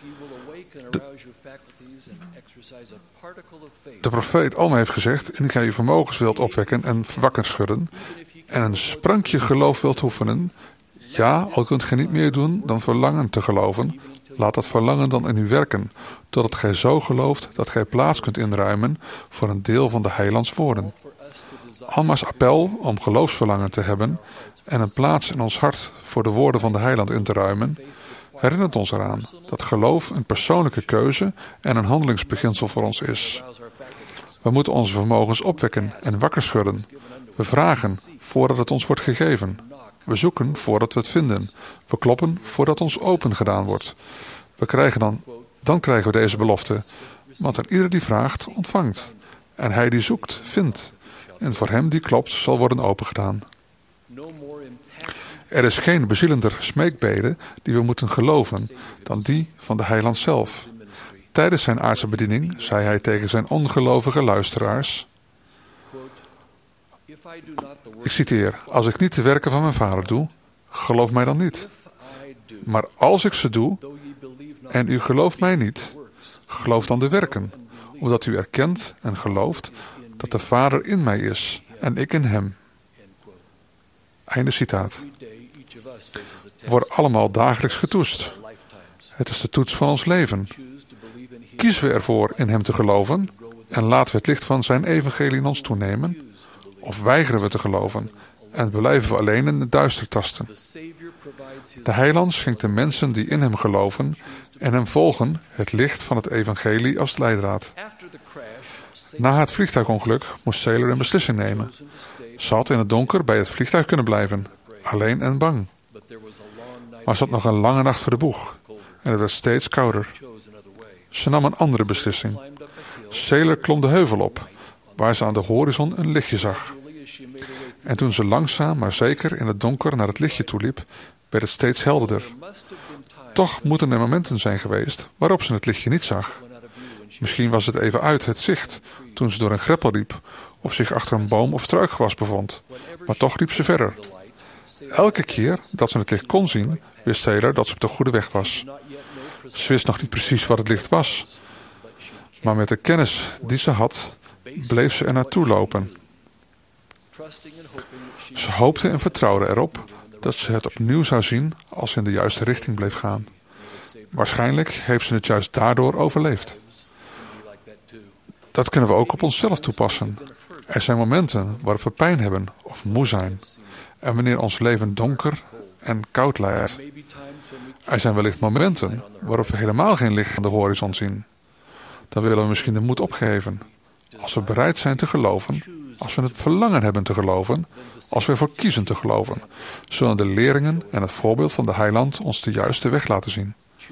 De profeet Alma heeft gezegd: indien gij je vermogens wilt opwekken en wakker schudden en een sprankje geloof wilt oefenen, ja, al kunt gij niet meer doen dan verlangen te geloven, laat dat verlangen dan in u werken, totdat gij zo gelooft dat gij plaats kunt inruimen voor een deel van de heilands woorden. Alma's appel om geloofsverlangen te hebben en een plaats in ons hart voor de woorden van de heiland in te ruimen, herinnert ons eraan dat geloof een persoonlijke keuze en een handelingsbeginsel voor ons is. We moeten onze vermogens opwekken en wakker schudden. We vragen voordat het ons wordt gegeven. We zoeken voordat we het vinden. We kloppen voordat ons open gedaan wordt. Dan krijgen we deze belofte. Want er ieder die vraagt, ontvangt. En hij die zoekt, vindt. En voor hem die klopt, zal worden opengedaan. Er is geen bezielender smeekbede die we moeten geloven dan die van de heiland zelf. Tijdens zijn aardse bediening zei hij tegen zijn ongelovige luisteraars: ik citeer: als ik niet de werken van mijn vader doe, geloof mij dan niet. Maar als ik ze doe en u gelooft mij niet, geloof dan de werken, omdat u erkent en gelooft dat de Vader in mij is en ik in hem. Einde citaat. We worden allemaal dagelijks getoetst. Het is de toets van ons leven. Kiezen we ervoor in hem te geloven en laten we het licht van zijn evangelie in ons toenemen? Of weigeren we te geloven en blijven we alleen in het duister tasten? De heiland schenkt de mensen die in hem geloven en hem volgen het licht van het evangelie als leidraad. Na het vliegtuigongeluk moest Sailor een beslissing nemen. Ze had in het donker bij het vliegtuig kunnen blijven, alleen en bang. Maar ze had nog een lange nacht voor de boeg en het werd steeds kouder. Ze nam een andere beslissing. Sailor klom de heuvel op, waar ze aan de horizon een lichtje zag. En toen ze langzaam maar zeker in het donker naar het lichtje toeliep, werd het steeds helderder. Toch moeten er momenten zijn geweest waarop ze het lichtje niet zag. Misschien was het even uit het zicht toen ze door een greppel liep of zich achter een boom of struikgewas bevond. Maar toch liep ze verder. Elke keer dat ze het licht kon zien, wist Sailor dat ze op de goede weg was. Ze wist nog niet precies wat het licht was. Maar met de kennis die ze had, bleef ze er naartoe lopen. Ze hoopte en vertrouwde erop dat ze het opnieuw zou zien als ze in de juiste richting bleef gaan. Waarschijnlijk heeft ze het juist daardoor overleefd. Dat kunnen we ook op onszelf toepassen. Er zijn momenten waarop we pijn hebben of moe zijn. En wanneer ons leven donker en koud lijkt. Er zijn wellicht momenten waarop we helemaal geen licht aan de horizon zien. Dan willen we misschien de moed opgeven. Als we bereid zijn te geloven, als we het verlangen hebben te geloven, als we ervoor kiezen te geloven, zullen de leringen en het voorbeeld van de Heiland ons de juiste weg laten zien.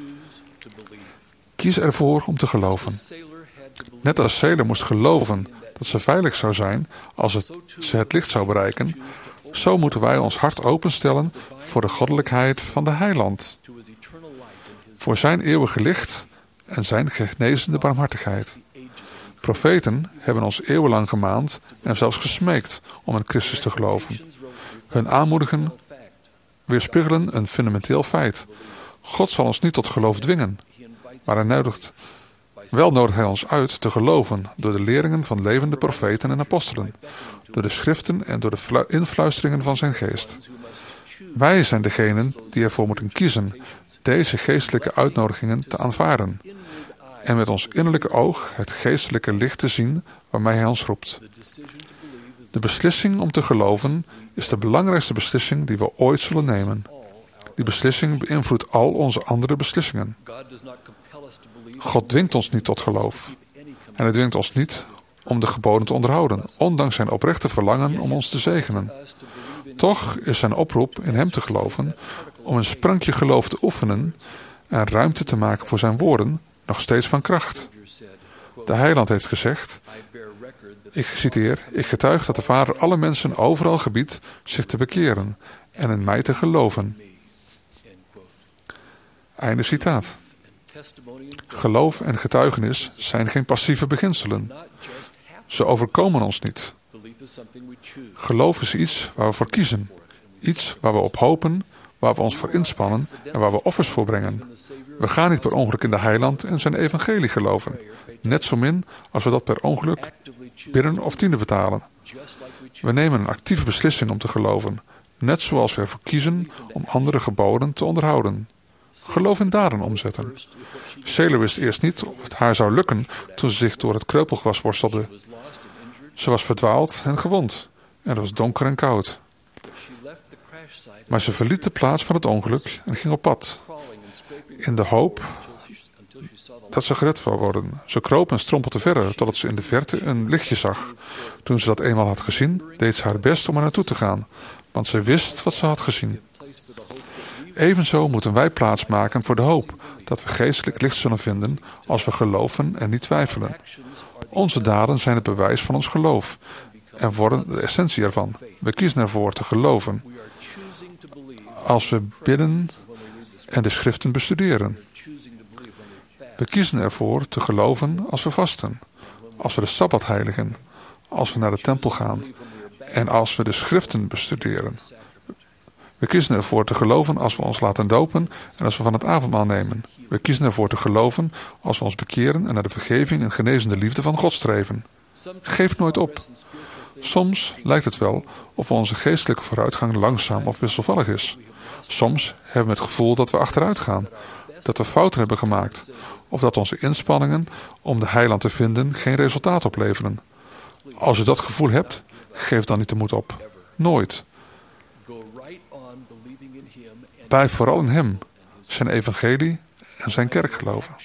Kies ervoor om te geloven. Net als Sailor moest geloven dat ze veilig zou zijn als ze het licht zou bereiken, zo moeten wij ons hart openstellen voor de goddelijkheid van de Heiland. Voor zijn eeuwige licht en zijn genezende barmhartigheid. Profeten hebben ons eeuwenlang gemaand en zelfs gesmeekt om in Christus te geloven. Hun aanmoedigen weerspiegelen een fundamenteel feit. God zal ons niet tot geloof dwingen, maar hij nodigt hij ons uit te geloven door de leringen van levende profeten en apostelen, door de schriften en door de influisteringen van zijn geest. Wij zijn degenen die ervoor moeten kiezen deze geestelijke uitnodigingen te aanvaarden en met ons innerlijke oog het geestelijke licht te zien waarmee hij ons roept. De beslissing om te geloven is de belangrijkste beslissing die we ooit zullen nemen. Die beslissing beïnvloedt al onze andere beslissingen. God dwingt ons niet tot geloof. En hij dwingt ons niet om de geboden te onderhouden, ondanks zijn oprechte verlangen om ons te zegenen. Toch is zijn oproep in hem te geloven, om een sprankje geloof te oefenen en ruimte te maken voor zijn woorden, nog steeds van kracht. De Heiland heeft gezegd, ik citeer, ik getuig dat de Vader alle mensen overal gebiedt zich te bekeren en in mij te geloven. Einde citaat. Geloof en getuigenis zijn geen passieve beginselen. Ze overkomen ons niet. Geloof is iets waar we voor kiezen. Iets waar we op hopen, waar we ons voor inspannen en waar we offers voor brengen. We gaan niet per ongeluk in de Heiland en zijn evangelie geloven. Net zo min als we dat per ongeluk bidden of tienden betalen. We nemen een actieve beslissing om te geloven. Net zoals we ervoor kiezen om andere geboden te onderhouden. Geloof in daden omzetten. Sailor wist eerst niet of het haar zou lukken toen ze zich door het kreupelgras worstelde. Ze was verdwaald en gewond. En het was donker en koud. Maar ze verliet de plaats van het ongeluk en ging op pad. In de hoop dat ze gered zou worden. Ze kroop en strompelde verder totdat ze in de verte een lichtje zag. Toen ze dat eenmaal had gezien, deed ze haar best om er naartoe te gaan. Want ze wist wat ze had gezien. Evenzo moeten wij plaats maken voor de hoop dat we geestelijk licht zullen vinden als we geloven en niet twijfelen. Onze daden zijn het bewijs van ons geloof en vormen de essentie ervan. We kiezen ervoor te geloven als we bidden en de schriften bestuderen. We kiezen ervoor te geloven als we vasten, als we de Sabbat heiligen, als we naar de tempel gaan en als we de schriften bestuderen. We kiezen ervoor te geloven als we ons laten dopen en als we van het avondmaal nemen. We kiezen ervoor te geloven als we ons bekeren en naar de vergeving en genezende liefde van God streven. Geef nooit op. Soms lijkt het wel of onze geestelijke vooruitgang langzaam of wisselvallig is. Soms hebben we het gevoel dat we achteruit gaan, dat we fouten hebben gemaakt, of dat onze inspanningen om de Heiland te vinden geen resultaat opleveren. Als u dat gevoel hebt, geef dan niet de moed op. Nooit. Blijf vooral in hem, zijn evangelie en zijn kerk geloven.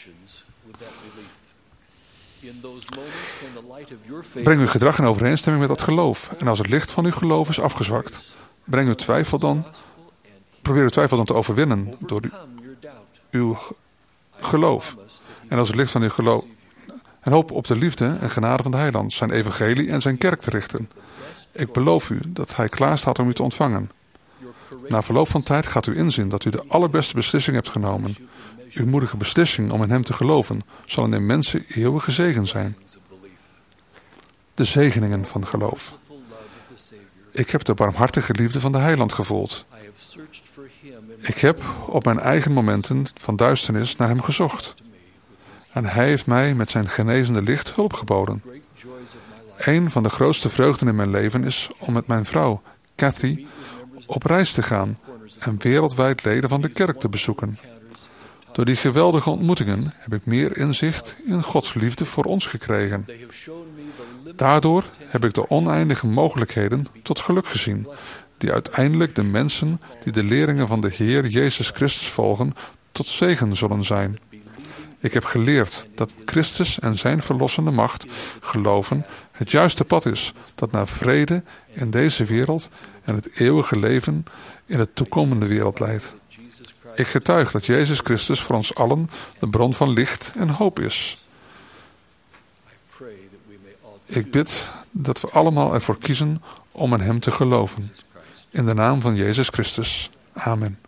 Breng uw gedrag in overeenstemming met dat geloof. En als het licht van uw geloof is afgezwakt, probeer uw twijfel dan te overwinnen door uw geloof. En als het licht van uw geloof en hoop op de liefde en genade van de Heiland, zijn evangelie en zijn kerk te richten. Ik beloof u dat hij klaar staat om u te ontvangen. Na verloop van tijd gaat u inzien dat u de allerbeste beslissing hebt genomen. Uw moedige beslissing om in hem te geloven zal een immense eeuwige zegen zijn. De zegeningen van geloof. Ik heb de barmhartige liefde van de Heiland gevoeld. Ik heb op mijn eigen momenten van duisternis naar hem gezocht. En hij heeft mij met zijn genezende licht hulp geboden. Een van de grootste vreugden in mijn leven is om met mijn vrouw, Kathy, op reis te gaan en wereldwijd leden van de kerk te bezoeken. Door die geweldige ontmoetingen heb ik meer inzicht in Gods liefde voor ons gekregen. Daardoor heb ik de oneindige mogelijkheden tot geluk gezien, die uiteindelijk de mensen die de leringen van de Heer Jezus Christus volgen, tot zegen zullen zijn. Ik heb geleerd dat Christus en zijn verlossende macht geloven het juiste pad is dat naar vrede in deze wereld en het eeuwige leven in de toekomende wereld leidt. Ik getuig dat Jezus Christus voor ons allen de bron van licht en hoop is. Ik bid dat we allemaal ervoor kiezen om in hem te geloven. In de naam van Jezus Christus. Amen.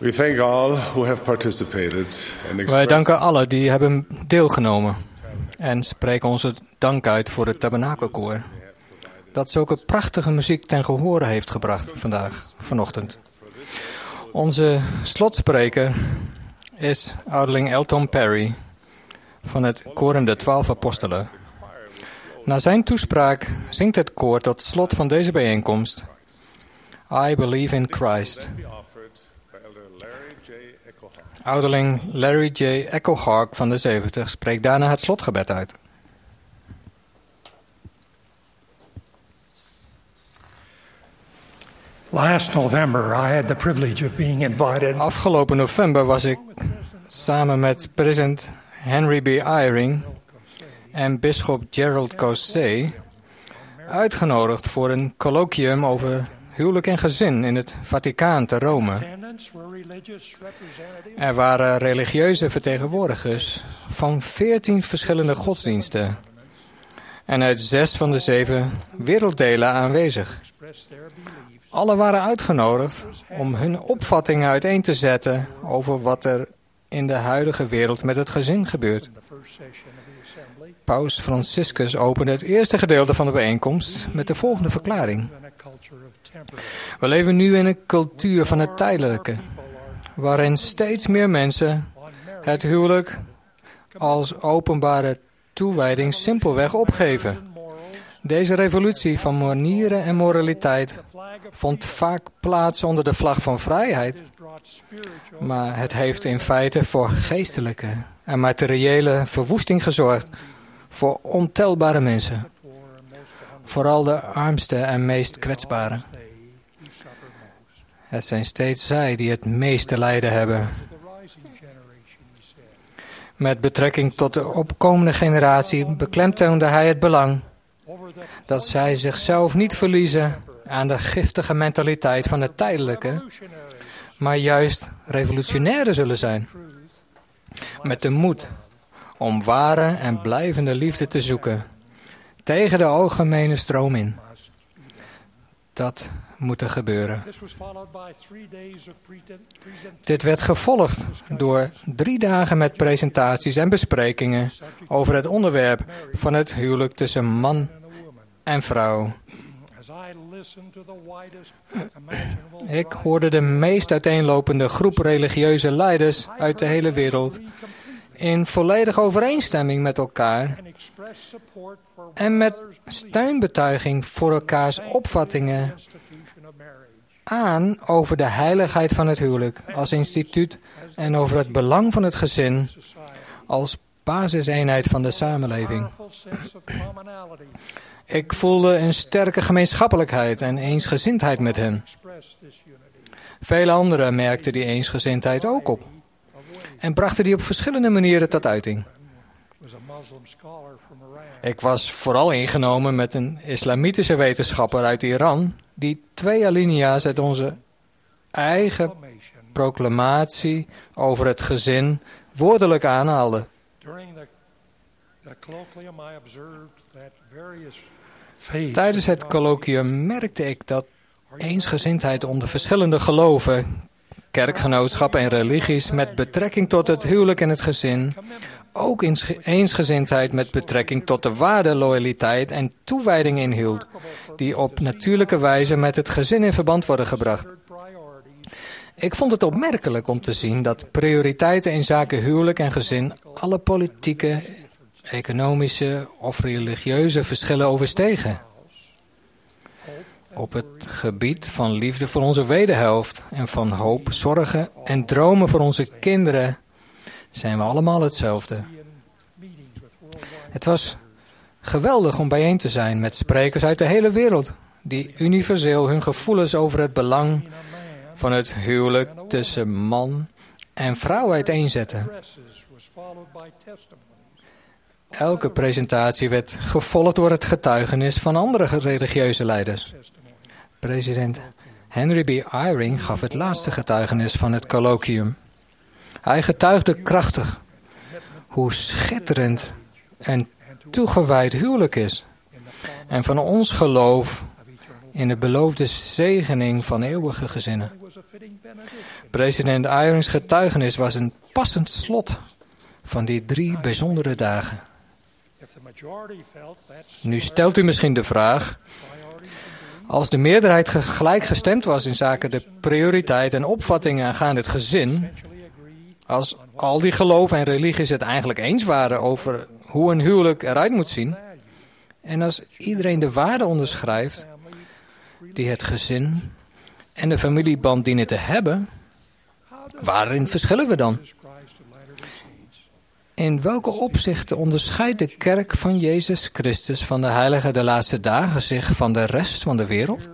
We thank all who have participated and Wij danken allen die hebben deelgenomen en spreken onze dank uit voor het tabernakelkoor, dat zulke prachtige muziek ten gehore heeft gebracht vanochtend. Onze slotspreker is ouderling Elton Perry van het koor de 12 Apostelen. Na zijn toespraak zingt het koor tot slot van deze bijeenkomst I Believe in Christ. Ouderling Larry J. Echohawk van de 70 spreekt daarna het slotgebed uit. Last November, I had the privilege of being invited. Afgelopen november was ik samen met president Henry B. Eyring en bisschop Gerald Caussé uitgenodigd voor een colloquium over huwelijk en gezin in het Vaticaan te Rome. Er waren religieuze vertegenwoordigers van 14 verschillende godsdiensten en uit 6 van de 7 werelddelen aanwezig. Alle waren uitgenodigd om hun opvattingen uiteen te zetten over wat er in de huidige wereld met het gezin gebeurt. Paus Franciscus opende het eerste gedeelte van de bijeenkomst met de volgende verklaring. We leven nu in een cultuur van het tijdelijke, waarin steeds meer mensen het huwelijk als openbare toewijding simpelweg opgeven. Deze revolutie van manieren en moraliteit vond vaak plaats onder de vlag van vrijheid, maar het heeft in feite voor geestelijke en materiële verwoesting gezorgd voor ontelbare mensen, vooral de armste en meest kwetsbaren. Het zijn steeds zij die het meeste lijden hebben. Met betrekking tot de opkomende generatie beklemtoonde hij het belang dat zij zichzelf niet verliezen aan de giftige mentaliteit van het tijdelijke, maar juist revolutionaire zullen zijn. Met de moed om ware en blijvende liefde te zoeken, tegen de algemene stroom in. Dat moet er gebeuren. Dit werd gevolgd door 3 dagen met presentaties en besprekingen over het onderwerp van het huwelijk tussen man en vrouw. Ik hoorde de meest uiteenlopende groep religieuze leiders uit de hele wereld in volledige overeenstemming met elkaar en met steunbetuiging voor elkaars opvattingen aan over de heiligheid van het huwelijk als instituut en over het belang van het gezin als basiseenheid van de samenleving. Ik voelde een sterke gemeenschappelijkheid en eensgezindheid met hen. Vele anderen merkten die eensgezindheid ook op en brachten die op verschillende manieren tot uiting. Ik was vooral ingenomen met een islamitische wetenschapper uit Iran die 2 alinea's uit onze eigen proclamatie over het gezin woordelijk aanhaalde. Tijdens het colloquium merkte ik dat eensgezindheid onder verschillende geloven, kerkgenootschappen en religies met betrekking tot het huwelijk en het gezin, ook eensgezindheid met betrekking tot de waarde, loyaliteit en toewijding inhield, die op natuurlijke wijze met het gezin in verband worden gebracht. Ik vond het opmerkelijk om te zien dat prioriteiten in zaken huwelijk en gezin alle politieke, economische of religieuze verschillen overstegen. Op het gebied van liefde voor onze wederhelft en van hoop, zorgen en dromen voor onze kinderen zijn we allemaal hetzelfde. Het was geweldig om bijeen te zijn met sprekers uit de hele wereld die universeel hun gevoelens over het belang van het huwelijk tussen man en vrouw uiteenzetten. Elke presentatie werd gevolgd door het getuigenis van andere religieuze leiders. President Henry B. Eyring gaf het laatste getuigenis van het colloquium. Hij getuigde krachtig hoe schitterend en toegewijd huwelijk is en van ons geloof in de beloofde zegening van eeuwige gezinnen. President Irons getuigenis was een passend slot van die 3 bijzondere dagen. Nu stelt u misschien de vraag: als de meerderheid gelijk gestemd was in zaken de prioriteit en opvattingen aangaande het gezin, als al die geloven en religies het eigenlijk eens waren over hoe een huwelijk eruit moet zien, en als iedereen de waarden onderschrijft die het gezin en de familieband dienen te hebben, waarin verschillen we dan? In welke opzichten onderscheidt de kerk van Jezus Christus van de heiligen der laatste dagen zich van de rest van de wereld?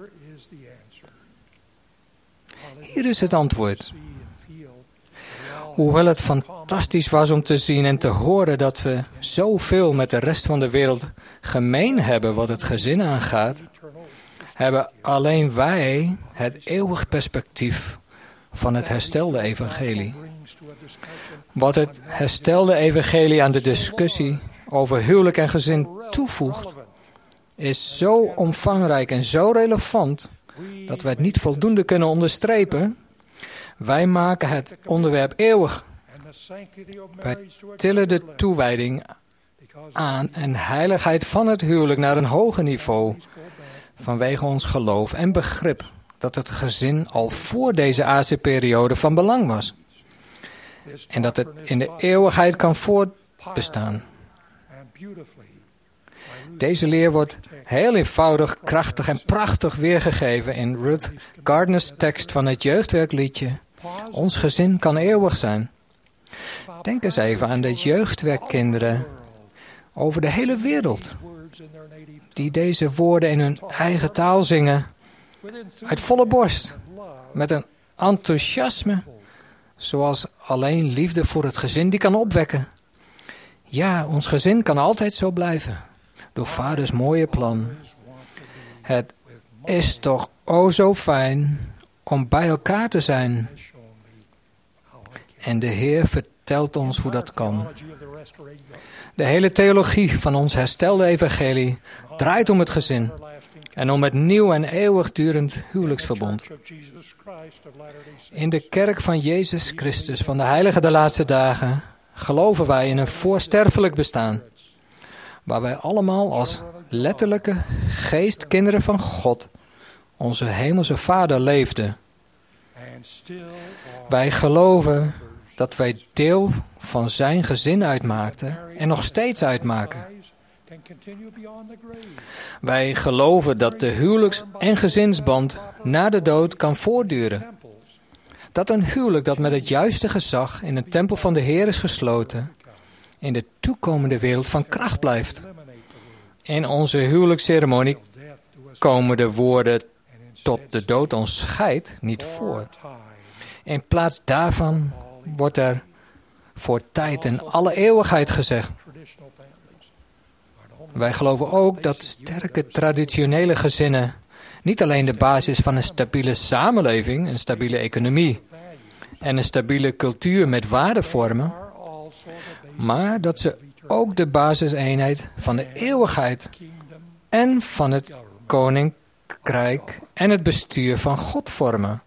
Hier is het antwoord. Hoewel het fantastisch was om te zien en te horen dat we zoveel met de rest van de wereld gemeen hebben wat het gezin aangaat, hebben alleen wij het eeuwig perspectief van het herstelde evangelie. Wat het herstelde evangelie aan de discussie over huwelijk en gezin toevoegt, is zo omvangrijk en zo relevant dat we het niet voldoende kunnen onderstrepen. Wij maken het onderwerp eeuwig. Wij tillen de toewijding aan en heiligheid van het huwelijk naar een hoger niveau vanwege ons geloof en begrip dat het gezin al voor deze aardse periode van belang was. En dat het in de eeuwigheid kan voortbestaan. Deze leer wordt heel eenvoudig, krachtig en prachtig weergegeven in Ruth Gardner's tekst van het jeugdwerkliedje Ons gezin kan eeuwig zijn. Denk eens even aan de jeugdwerkkinderen over de hele wereld, die deze woorden in hun eigen taal zingen, uit volle borst, met een enthousiasme, zoals alleen liefde voor het gezin die kan opwekken. Ja, ons gezin kan altijd zo blijven, door vaders mooie plan. Het is toch zo fijn om bij elkaar te zijn. En de Heer vertelt ons hoe dat kan. De hele theologie van ons herstelde evangelie draait om het gezin en om het nieuw en eeuwigdurend huwelijksverbond. In de kerk van Jezus Christus van de heiligen der laatste dagen geloven wij in een voorsterfelijk bestaan, waar wij allemaal als letterlijke geestkinderen van God, onze hemelse Vader, leefden. Wij geloven dat wij deel van zijn gezin uitmaakten en nog steeds uitmaken. Wij geloven dat de huwelijks- en gezinsband na de dood kan voortduren. Dat een huwelijk dat met het juiste gezag in een tempel van de Heer is gesloten, in de toekomende wereld van kracht blijft. In onze huwelijksceremonie komen de woorden tot de dood ons scheidt niet voor. In plaats daarvan wordt er voor tijd en alle eeuwigheid gezegd. Wij geloven ook dat sterke traditionele gezinnen niet alleen de basis van een stabiele samenleving, een stabiele economie en een stabiele cultuur met waarden vormen, maar dat ze ook de basiseenheid van de eeuwigheid en van het koninkrijk en het bestuur van God vormen.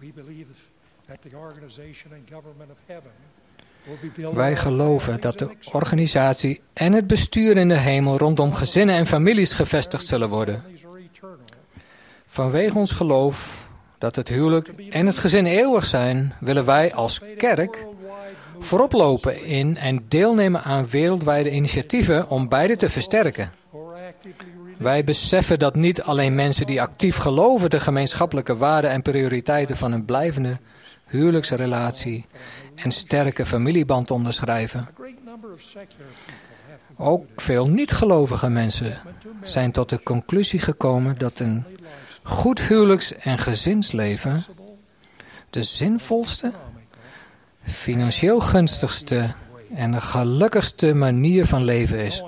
Wij geloven dat de organisatie en het bestuur in de hemel rondom gezinnen en families gevestigd zullen worden. Vanwege ons geloof dat het huwelijk en het gezin eeuwig zijn, willen wij als kerk voorop lopen in en deelnemen aan wereldwijde initiatieven om beide te versterken. Wij beseffen dat niet alleen mensen die actief geloven de gemeenschappelijke waarden en prioriteiten van een blijvende huwelijksrelatie en sterke familieband onderschrijven. Ook veel niet-gelovige mensen zijn tot de conclusie gekomen dat een goed huwelijks- en gezinsleven de zinvolste, financieel gunstigste en de gelukkigste manier van leven is.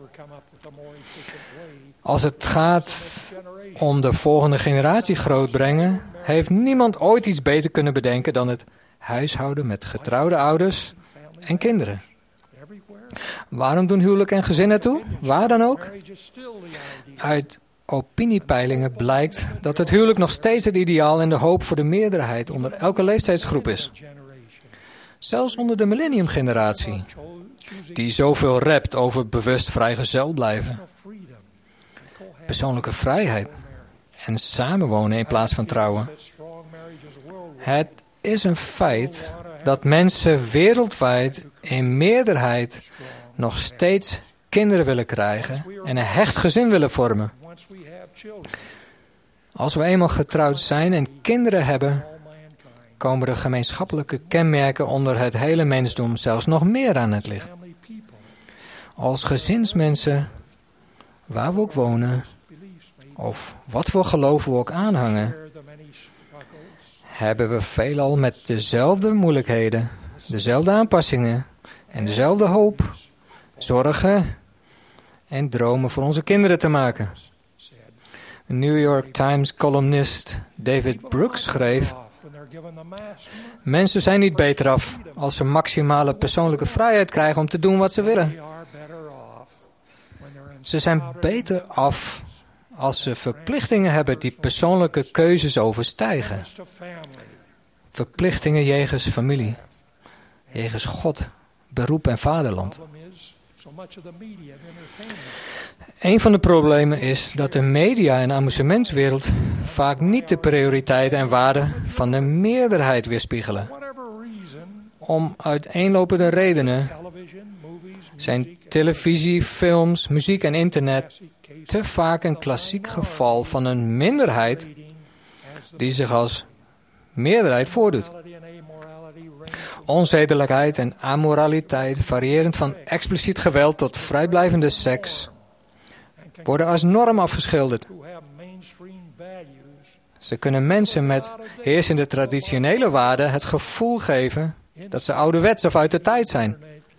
Als het gaat om de volgende generatie grootbrengen, heeft niemand ooit iets beter kunnen bedenken dan het huishouden met getrouwde ouders en kinderen. Waarom doen huwelijk en gezin ertoe? Waar dan ook? Uit opiniepeilingen blijkt dat het huwelijk nog steeds het ideaal en de hoop voor de meerderheid onder elke leeftijdsgroep is. Zelfs onder de millenniumgeneratie, die zoveel rapt over bewust vrijgezel blijven. Persoonlijke vrijheid en samenwonen in plaats van trouwen. Het is een feit dat mensen wereldwijd in meerderheid nog steeds kinderen willen krijgen en een hecht gezin willen vormen. Als we eenmaal getrouwd zijn en kinderen hebben, komen de gemeenschappelijke kenmerken onder het hele mensdom zelfs nog meer aan het licht. Als gezinsmensen, waar we ook wonen, of wat voor geloof we ook aanhangen, hebben we veelal met dezelfde moeilijkheden, dezelfde aanpassingen en dezelfde hoop, zorgen en dromen voor onze kinderen te maken. De New York Times columnist David Brooks schreef: mensen zijn niet beter af als ze maximale persoonlijke vrijheid krijgen om te doen wat ze willen. Ze zijn beter af als ze verplichtingen hebben die persoonlijke keuzes overstijgen. Verplichtingen jegens familie, jegens God, beroep en vaderland. Een van de problemen is dat de media en amusementswereld vaak niet de prioriteit en waarde van de meerderheid weerspiegelen. Om uiteenlopende redenen zijn televisie, films, muziek en internet te vaak een klassiek geval van een minderheid die zich als meerderheid voordoet. Onzedelijkheid en amoraliteit, variërend van expliciet geweld tot vrijblijvende seks, worden als norm afgeschilderd. Ze kunnen mensen met heersende traditionele waarden het gevoel geven dat ze ouderwets of uit de tijd zijn.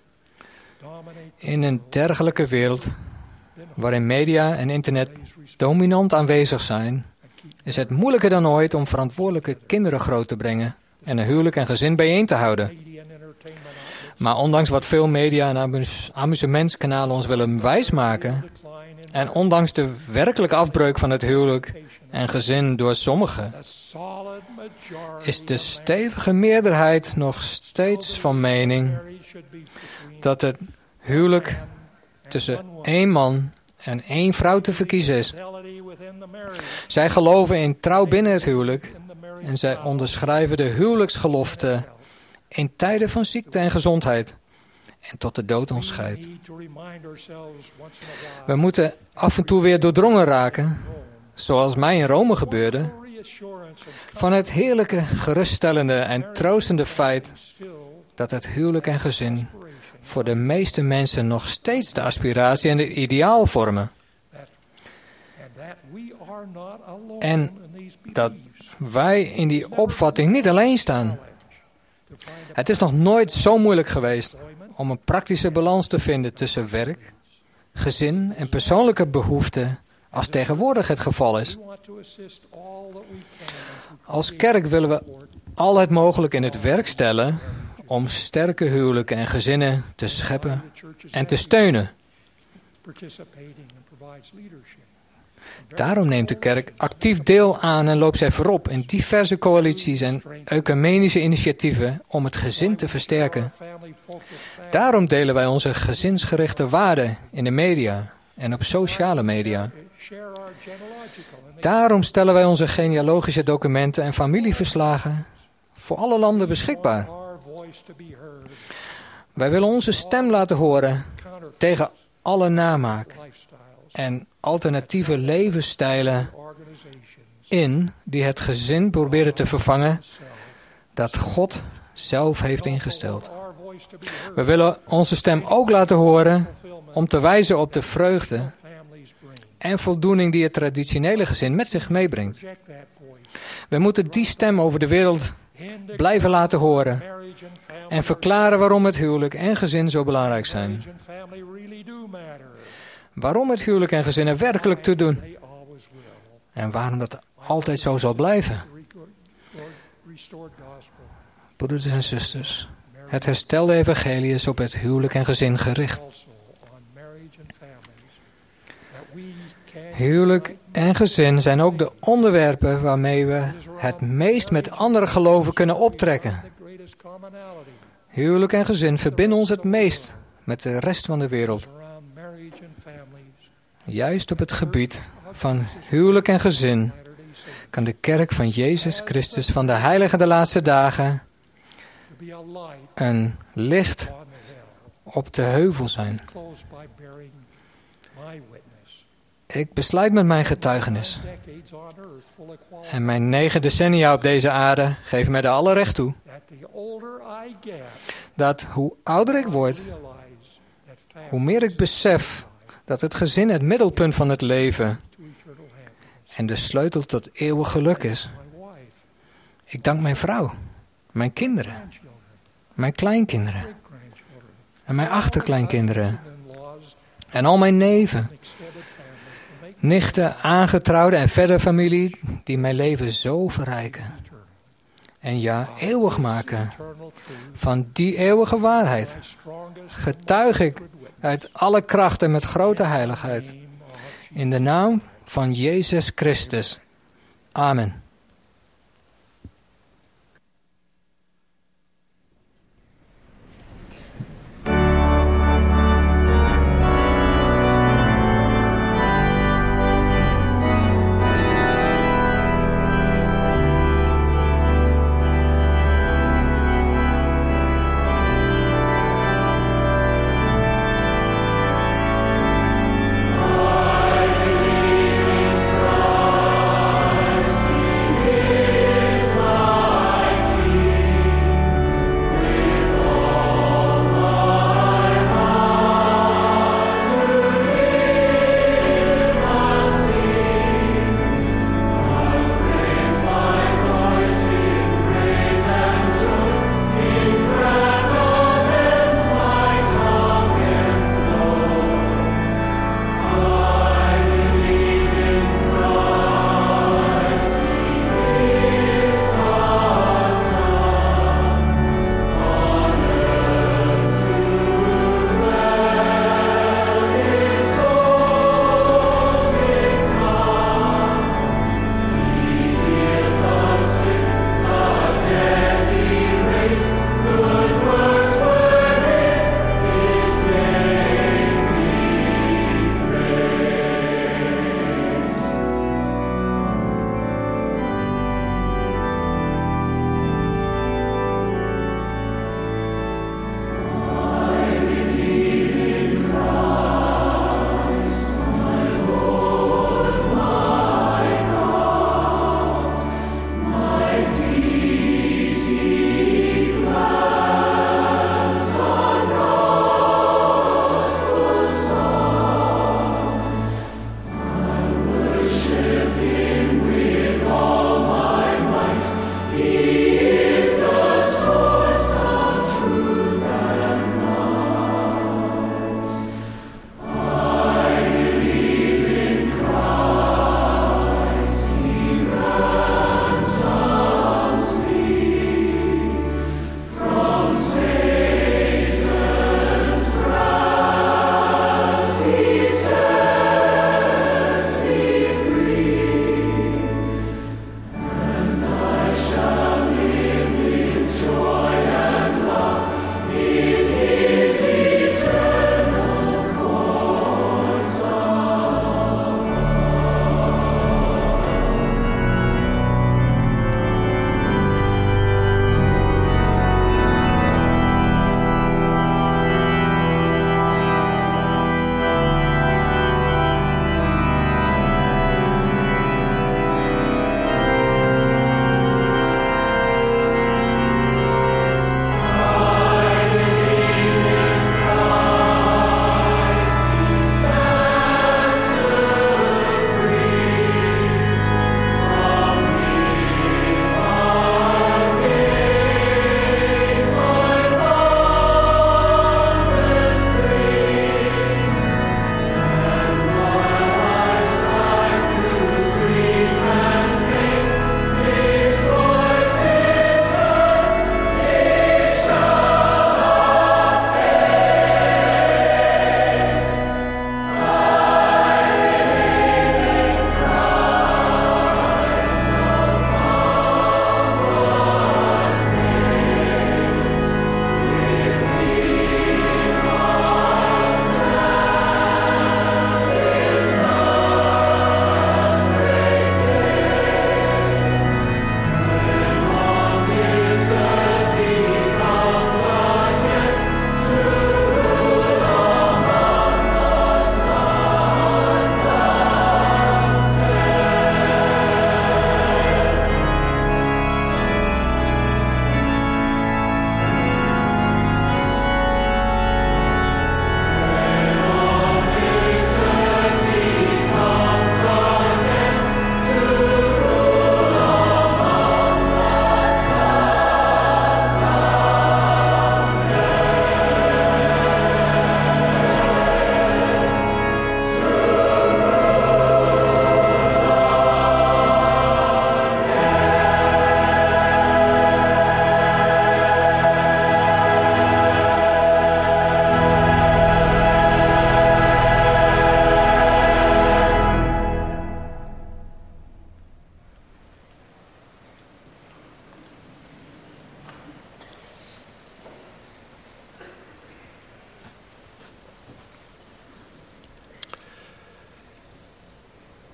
In een dergelijke wereld, waarin media en internet dominant aanwezig zijn, is het moeilijker dan ooit om verantwoordelijke kinderen groot te brengen en een huwelijk en gezin bijeen te houden. Maar ondanks wat veel media en amusementskanalen ons willen wijsmaken, en ondanks de werkelijke afbreuk van het huwelijk en gezin door sommigen, is de stevige meerderheid nog steeds van mening dat het huwelijk tussen één man en één vrouw te verkiezen is. Zij geloven in trouw binnen het huwelijk en zij onderschrijven de huwelijksgelofte in tijden van ziekte en gezondheid en tot de dood ons scheidt. We moeten af en toe weer doordrongen raken, zoals mij in Rome gebeurde, van het heerlijke, geruststellende en troostende feit dat het huwelijk en gezin voor de meeste mensen nog steeds de aspiratie en het ideaal vormen. En dat wij in die opvatting niet alleen staan. Het is nog nooit zo moeilijk geweest om een praktische balans te vinden tussen werk, gezin en persoonlijke behoeften als tegenwoordig het geval is. Als kerk willen we al het mogelijke in het werk stellen om sterke huwelijken en gezinnen te scheppen en te steunen. Daarom neemt de kerk actief deel aan en loopt zij voorop in diverse coalities en ecumenische initiatieven om het gezin te versterken. Daarom delen wij onze gezinsgerichte waarden in de media en op sociale media. Daarom stellen wij onze genealogische documenten en familieverslagen voor alle landen beschikbaar. Wij willen onze stem laten horen tegen alle namaak en alternatieve levensstijlen in die het gezin proberen te vervangen dat God zelf heeft ingesteld. We willen onze stem ook laten horen om te wijzen op de vreugde en voldoening die het traditionele gezin met zich meebrengt. We moeten die stem over de wereld blijven laten horen en verklaren waarom het huwelijk en gezin zo belangrijk zijn. Waarom het huwelijk en gezin er werkelijk toe doen. En waarom dat altijd zo zal blijven. Broeders en zusters, het herstelde evangelie is op het huwelijk en gezin gericht. Huwelijk en gezin zijn ook de onderwerpen waarmee we het meest met andere geloven kunnen optrekken. Huwelijk en gezin verbinden ons het meest met de rest van de wereld. Juist op het gebied van huwelijk en gezin kan de kerk van Jezus Christus van de Heilige der Laatste Dagen een licht op de heuvel zijn. Ik besluit met mijn getuigenis. En mijn 9 decennia op deze aarde geven mij er alle recht toe. Dat hoe ouder ik word, hoe meer ik besef dat het gezin het middelpunt van het leven en de sleutel tot eeuwig geluk is. Ik dank mijn vrouw, mijn kinderen, mijn kleinkinderen en mijn achterkleinkinderen en al mijn neven, nichten, aangetrouwde en verder familie die mijn leven zo verrijken. En ja, eeuwig maken. Van die eeuwige waarheid getuig ik uit alle kracht en met grote heiligheid. In de naam van Jezus Christus. Amen. I believe in Christ.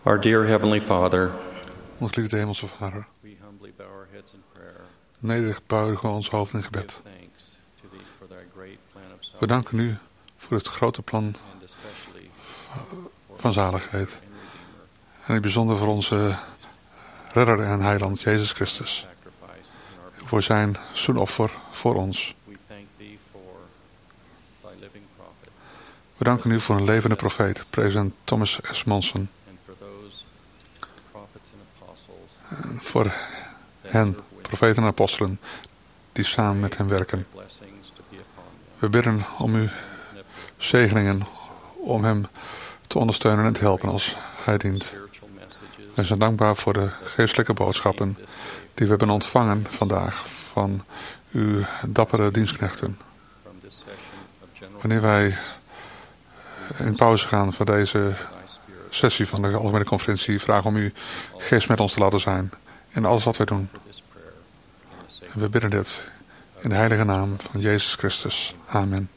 Our dear Heavenly Father, ons lieve Hemelse Vader, we humbly bow our heads in prayer. nederig buigen we ons hoofd in gebed. Give thanks to Thee for Thy great plan of We salvation, danken u voor het grote plan and especially van zaligheid. En in het bijzonder voor onze redder en heiland, Jezus Christus. sacrifice in our Voor zijn zoenoffer voor ons. We thank Thee for Thy living prophet, We danken u voor een levende profeet, president Thomas S. Monson. and for those prophets and apostles En voor hen, profeten en apostelen, die samen met hem werken. blessings to be upon them. We bidden om uw zegeningen, om hem te ondersteunen en te helpen als hij dient. Spiritual messages We zijn dankbaar voor de geestelijke boodschappen die we hebben ontvangen vandaag van uw dappere dienstknechten. from this session of general Wanneer wij in pauze gaan voor deze sessie van de Algemene Conferentie, vragen om uw geest met ons te laten zijn in alles wat wij doen. this prayer in the sacred En we bidden dit in de heilige naam van Jezus Christus. Amen.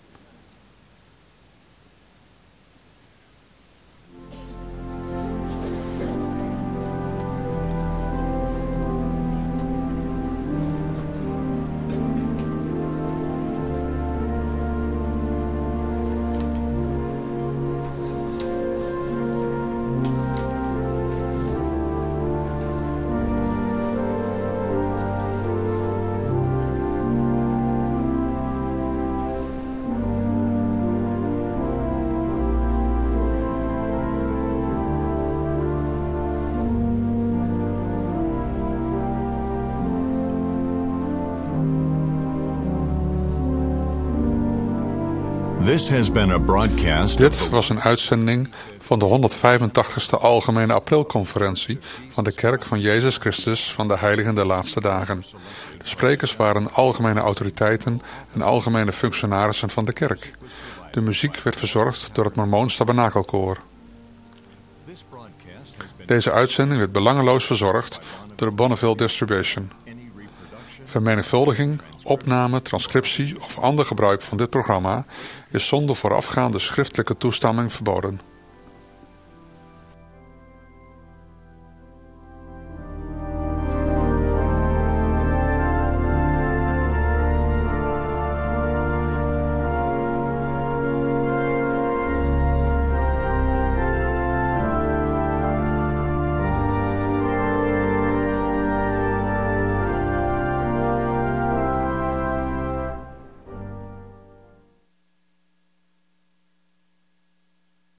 This has been a broadcast. Dit was een uitzending van de 185ste Algemene Aprilconferentie van de Kerk van Jezus Christus van de Heiligen der Laatste Dagen. De sprekers waren algemene autoriteiten en algemene functionarissen van de kerk. De muziek werd verzorgd door het Mormoons Tabernakelkoor. Deze uitzending werd belangeloos verzorgd door de Bonneville Distribution. Vermenigvuldiging, opname, transcriptie of ander gebruik van dit programma is zonder voorafgaande schriftelijke toestemming verboden.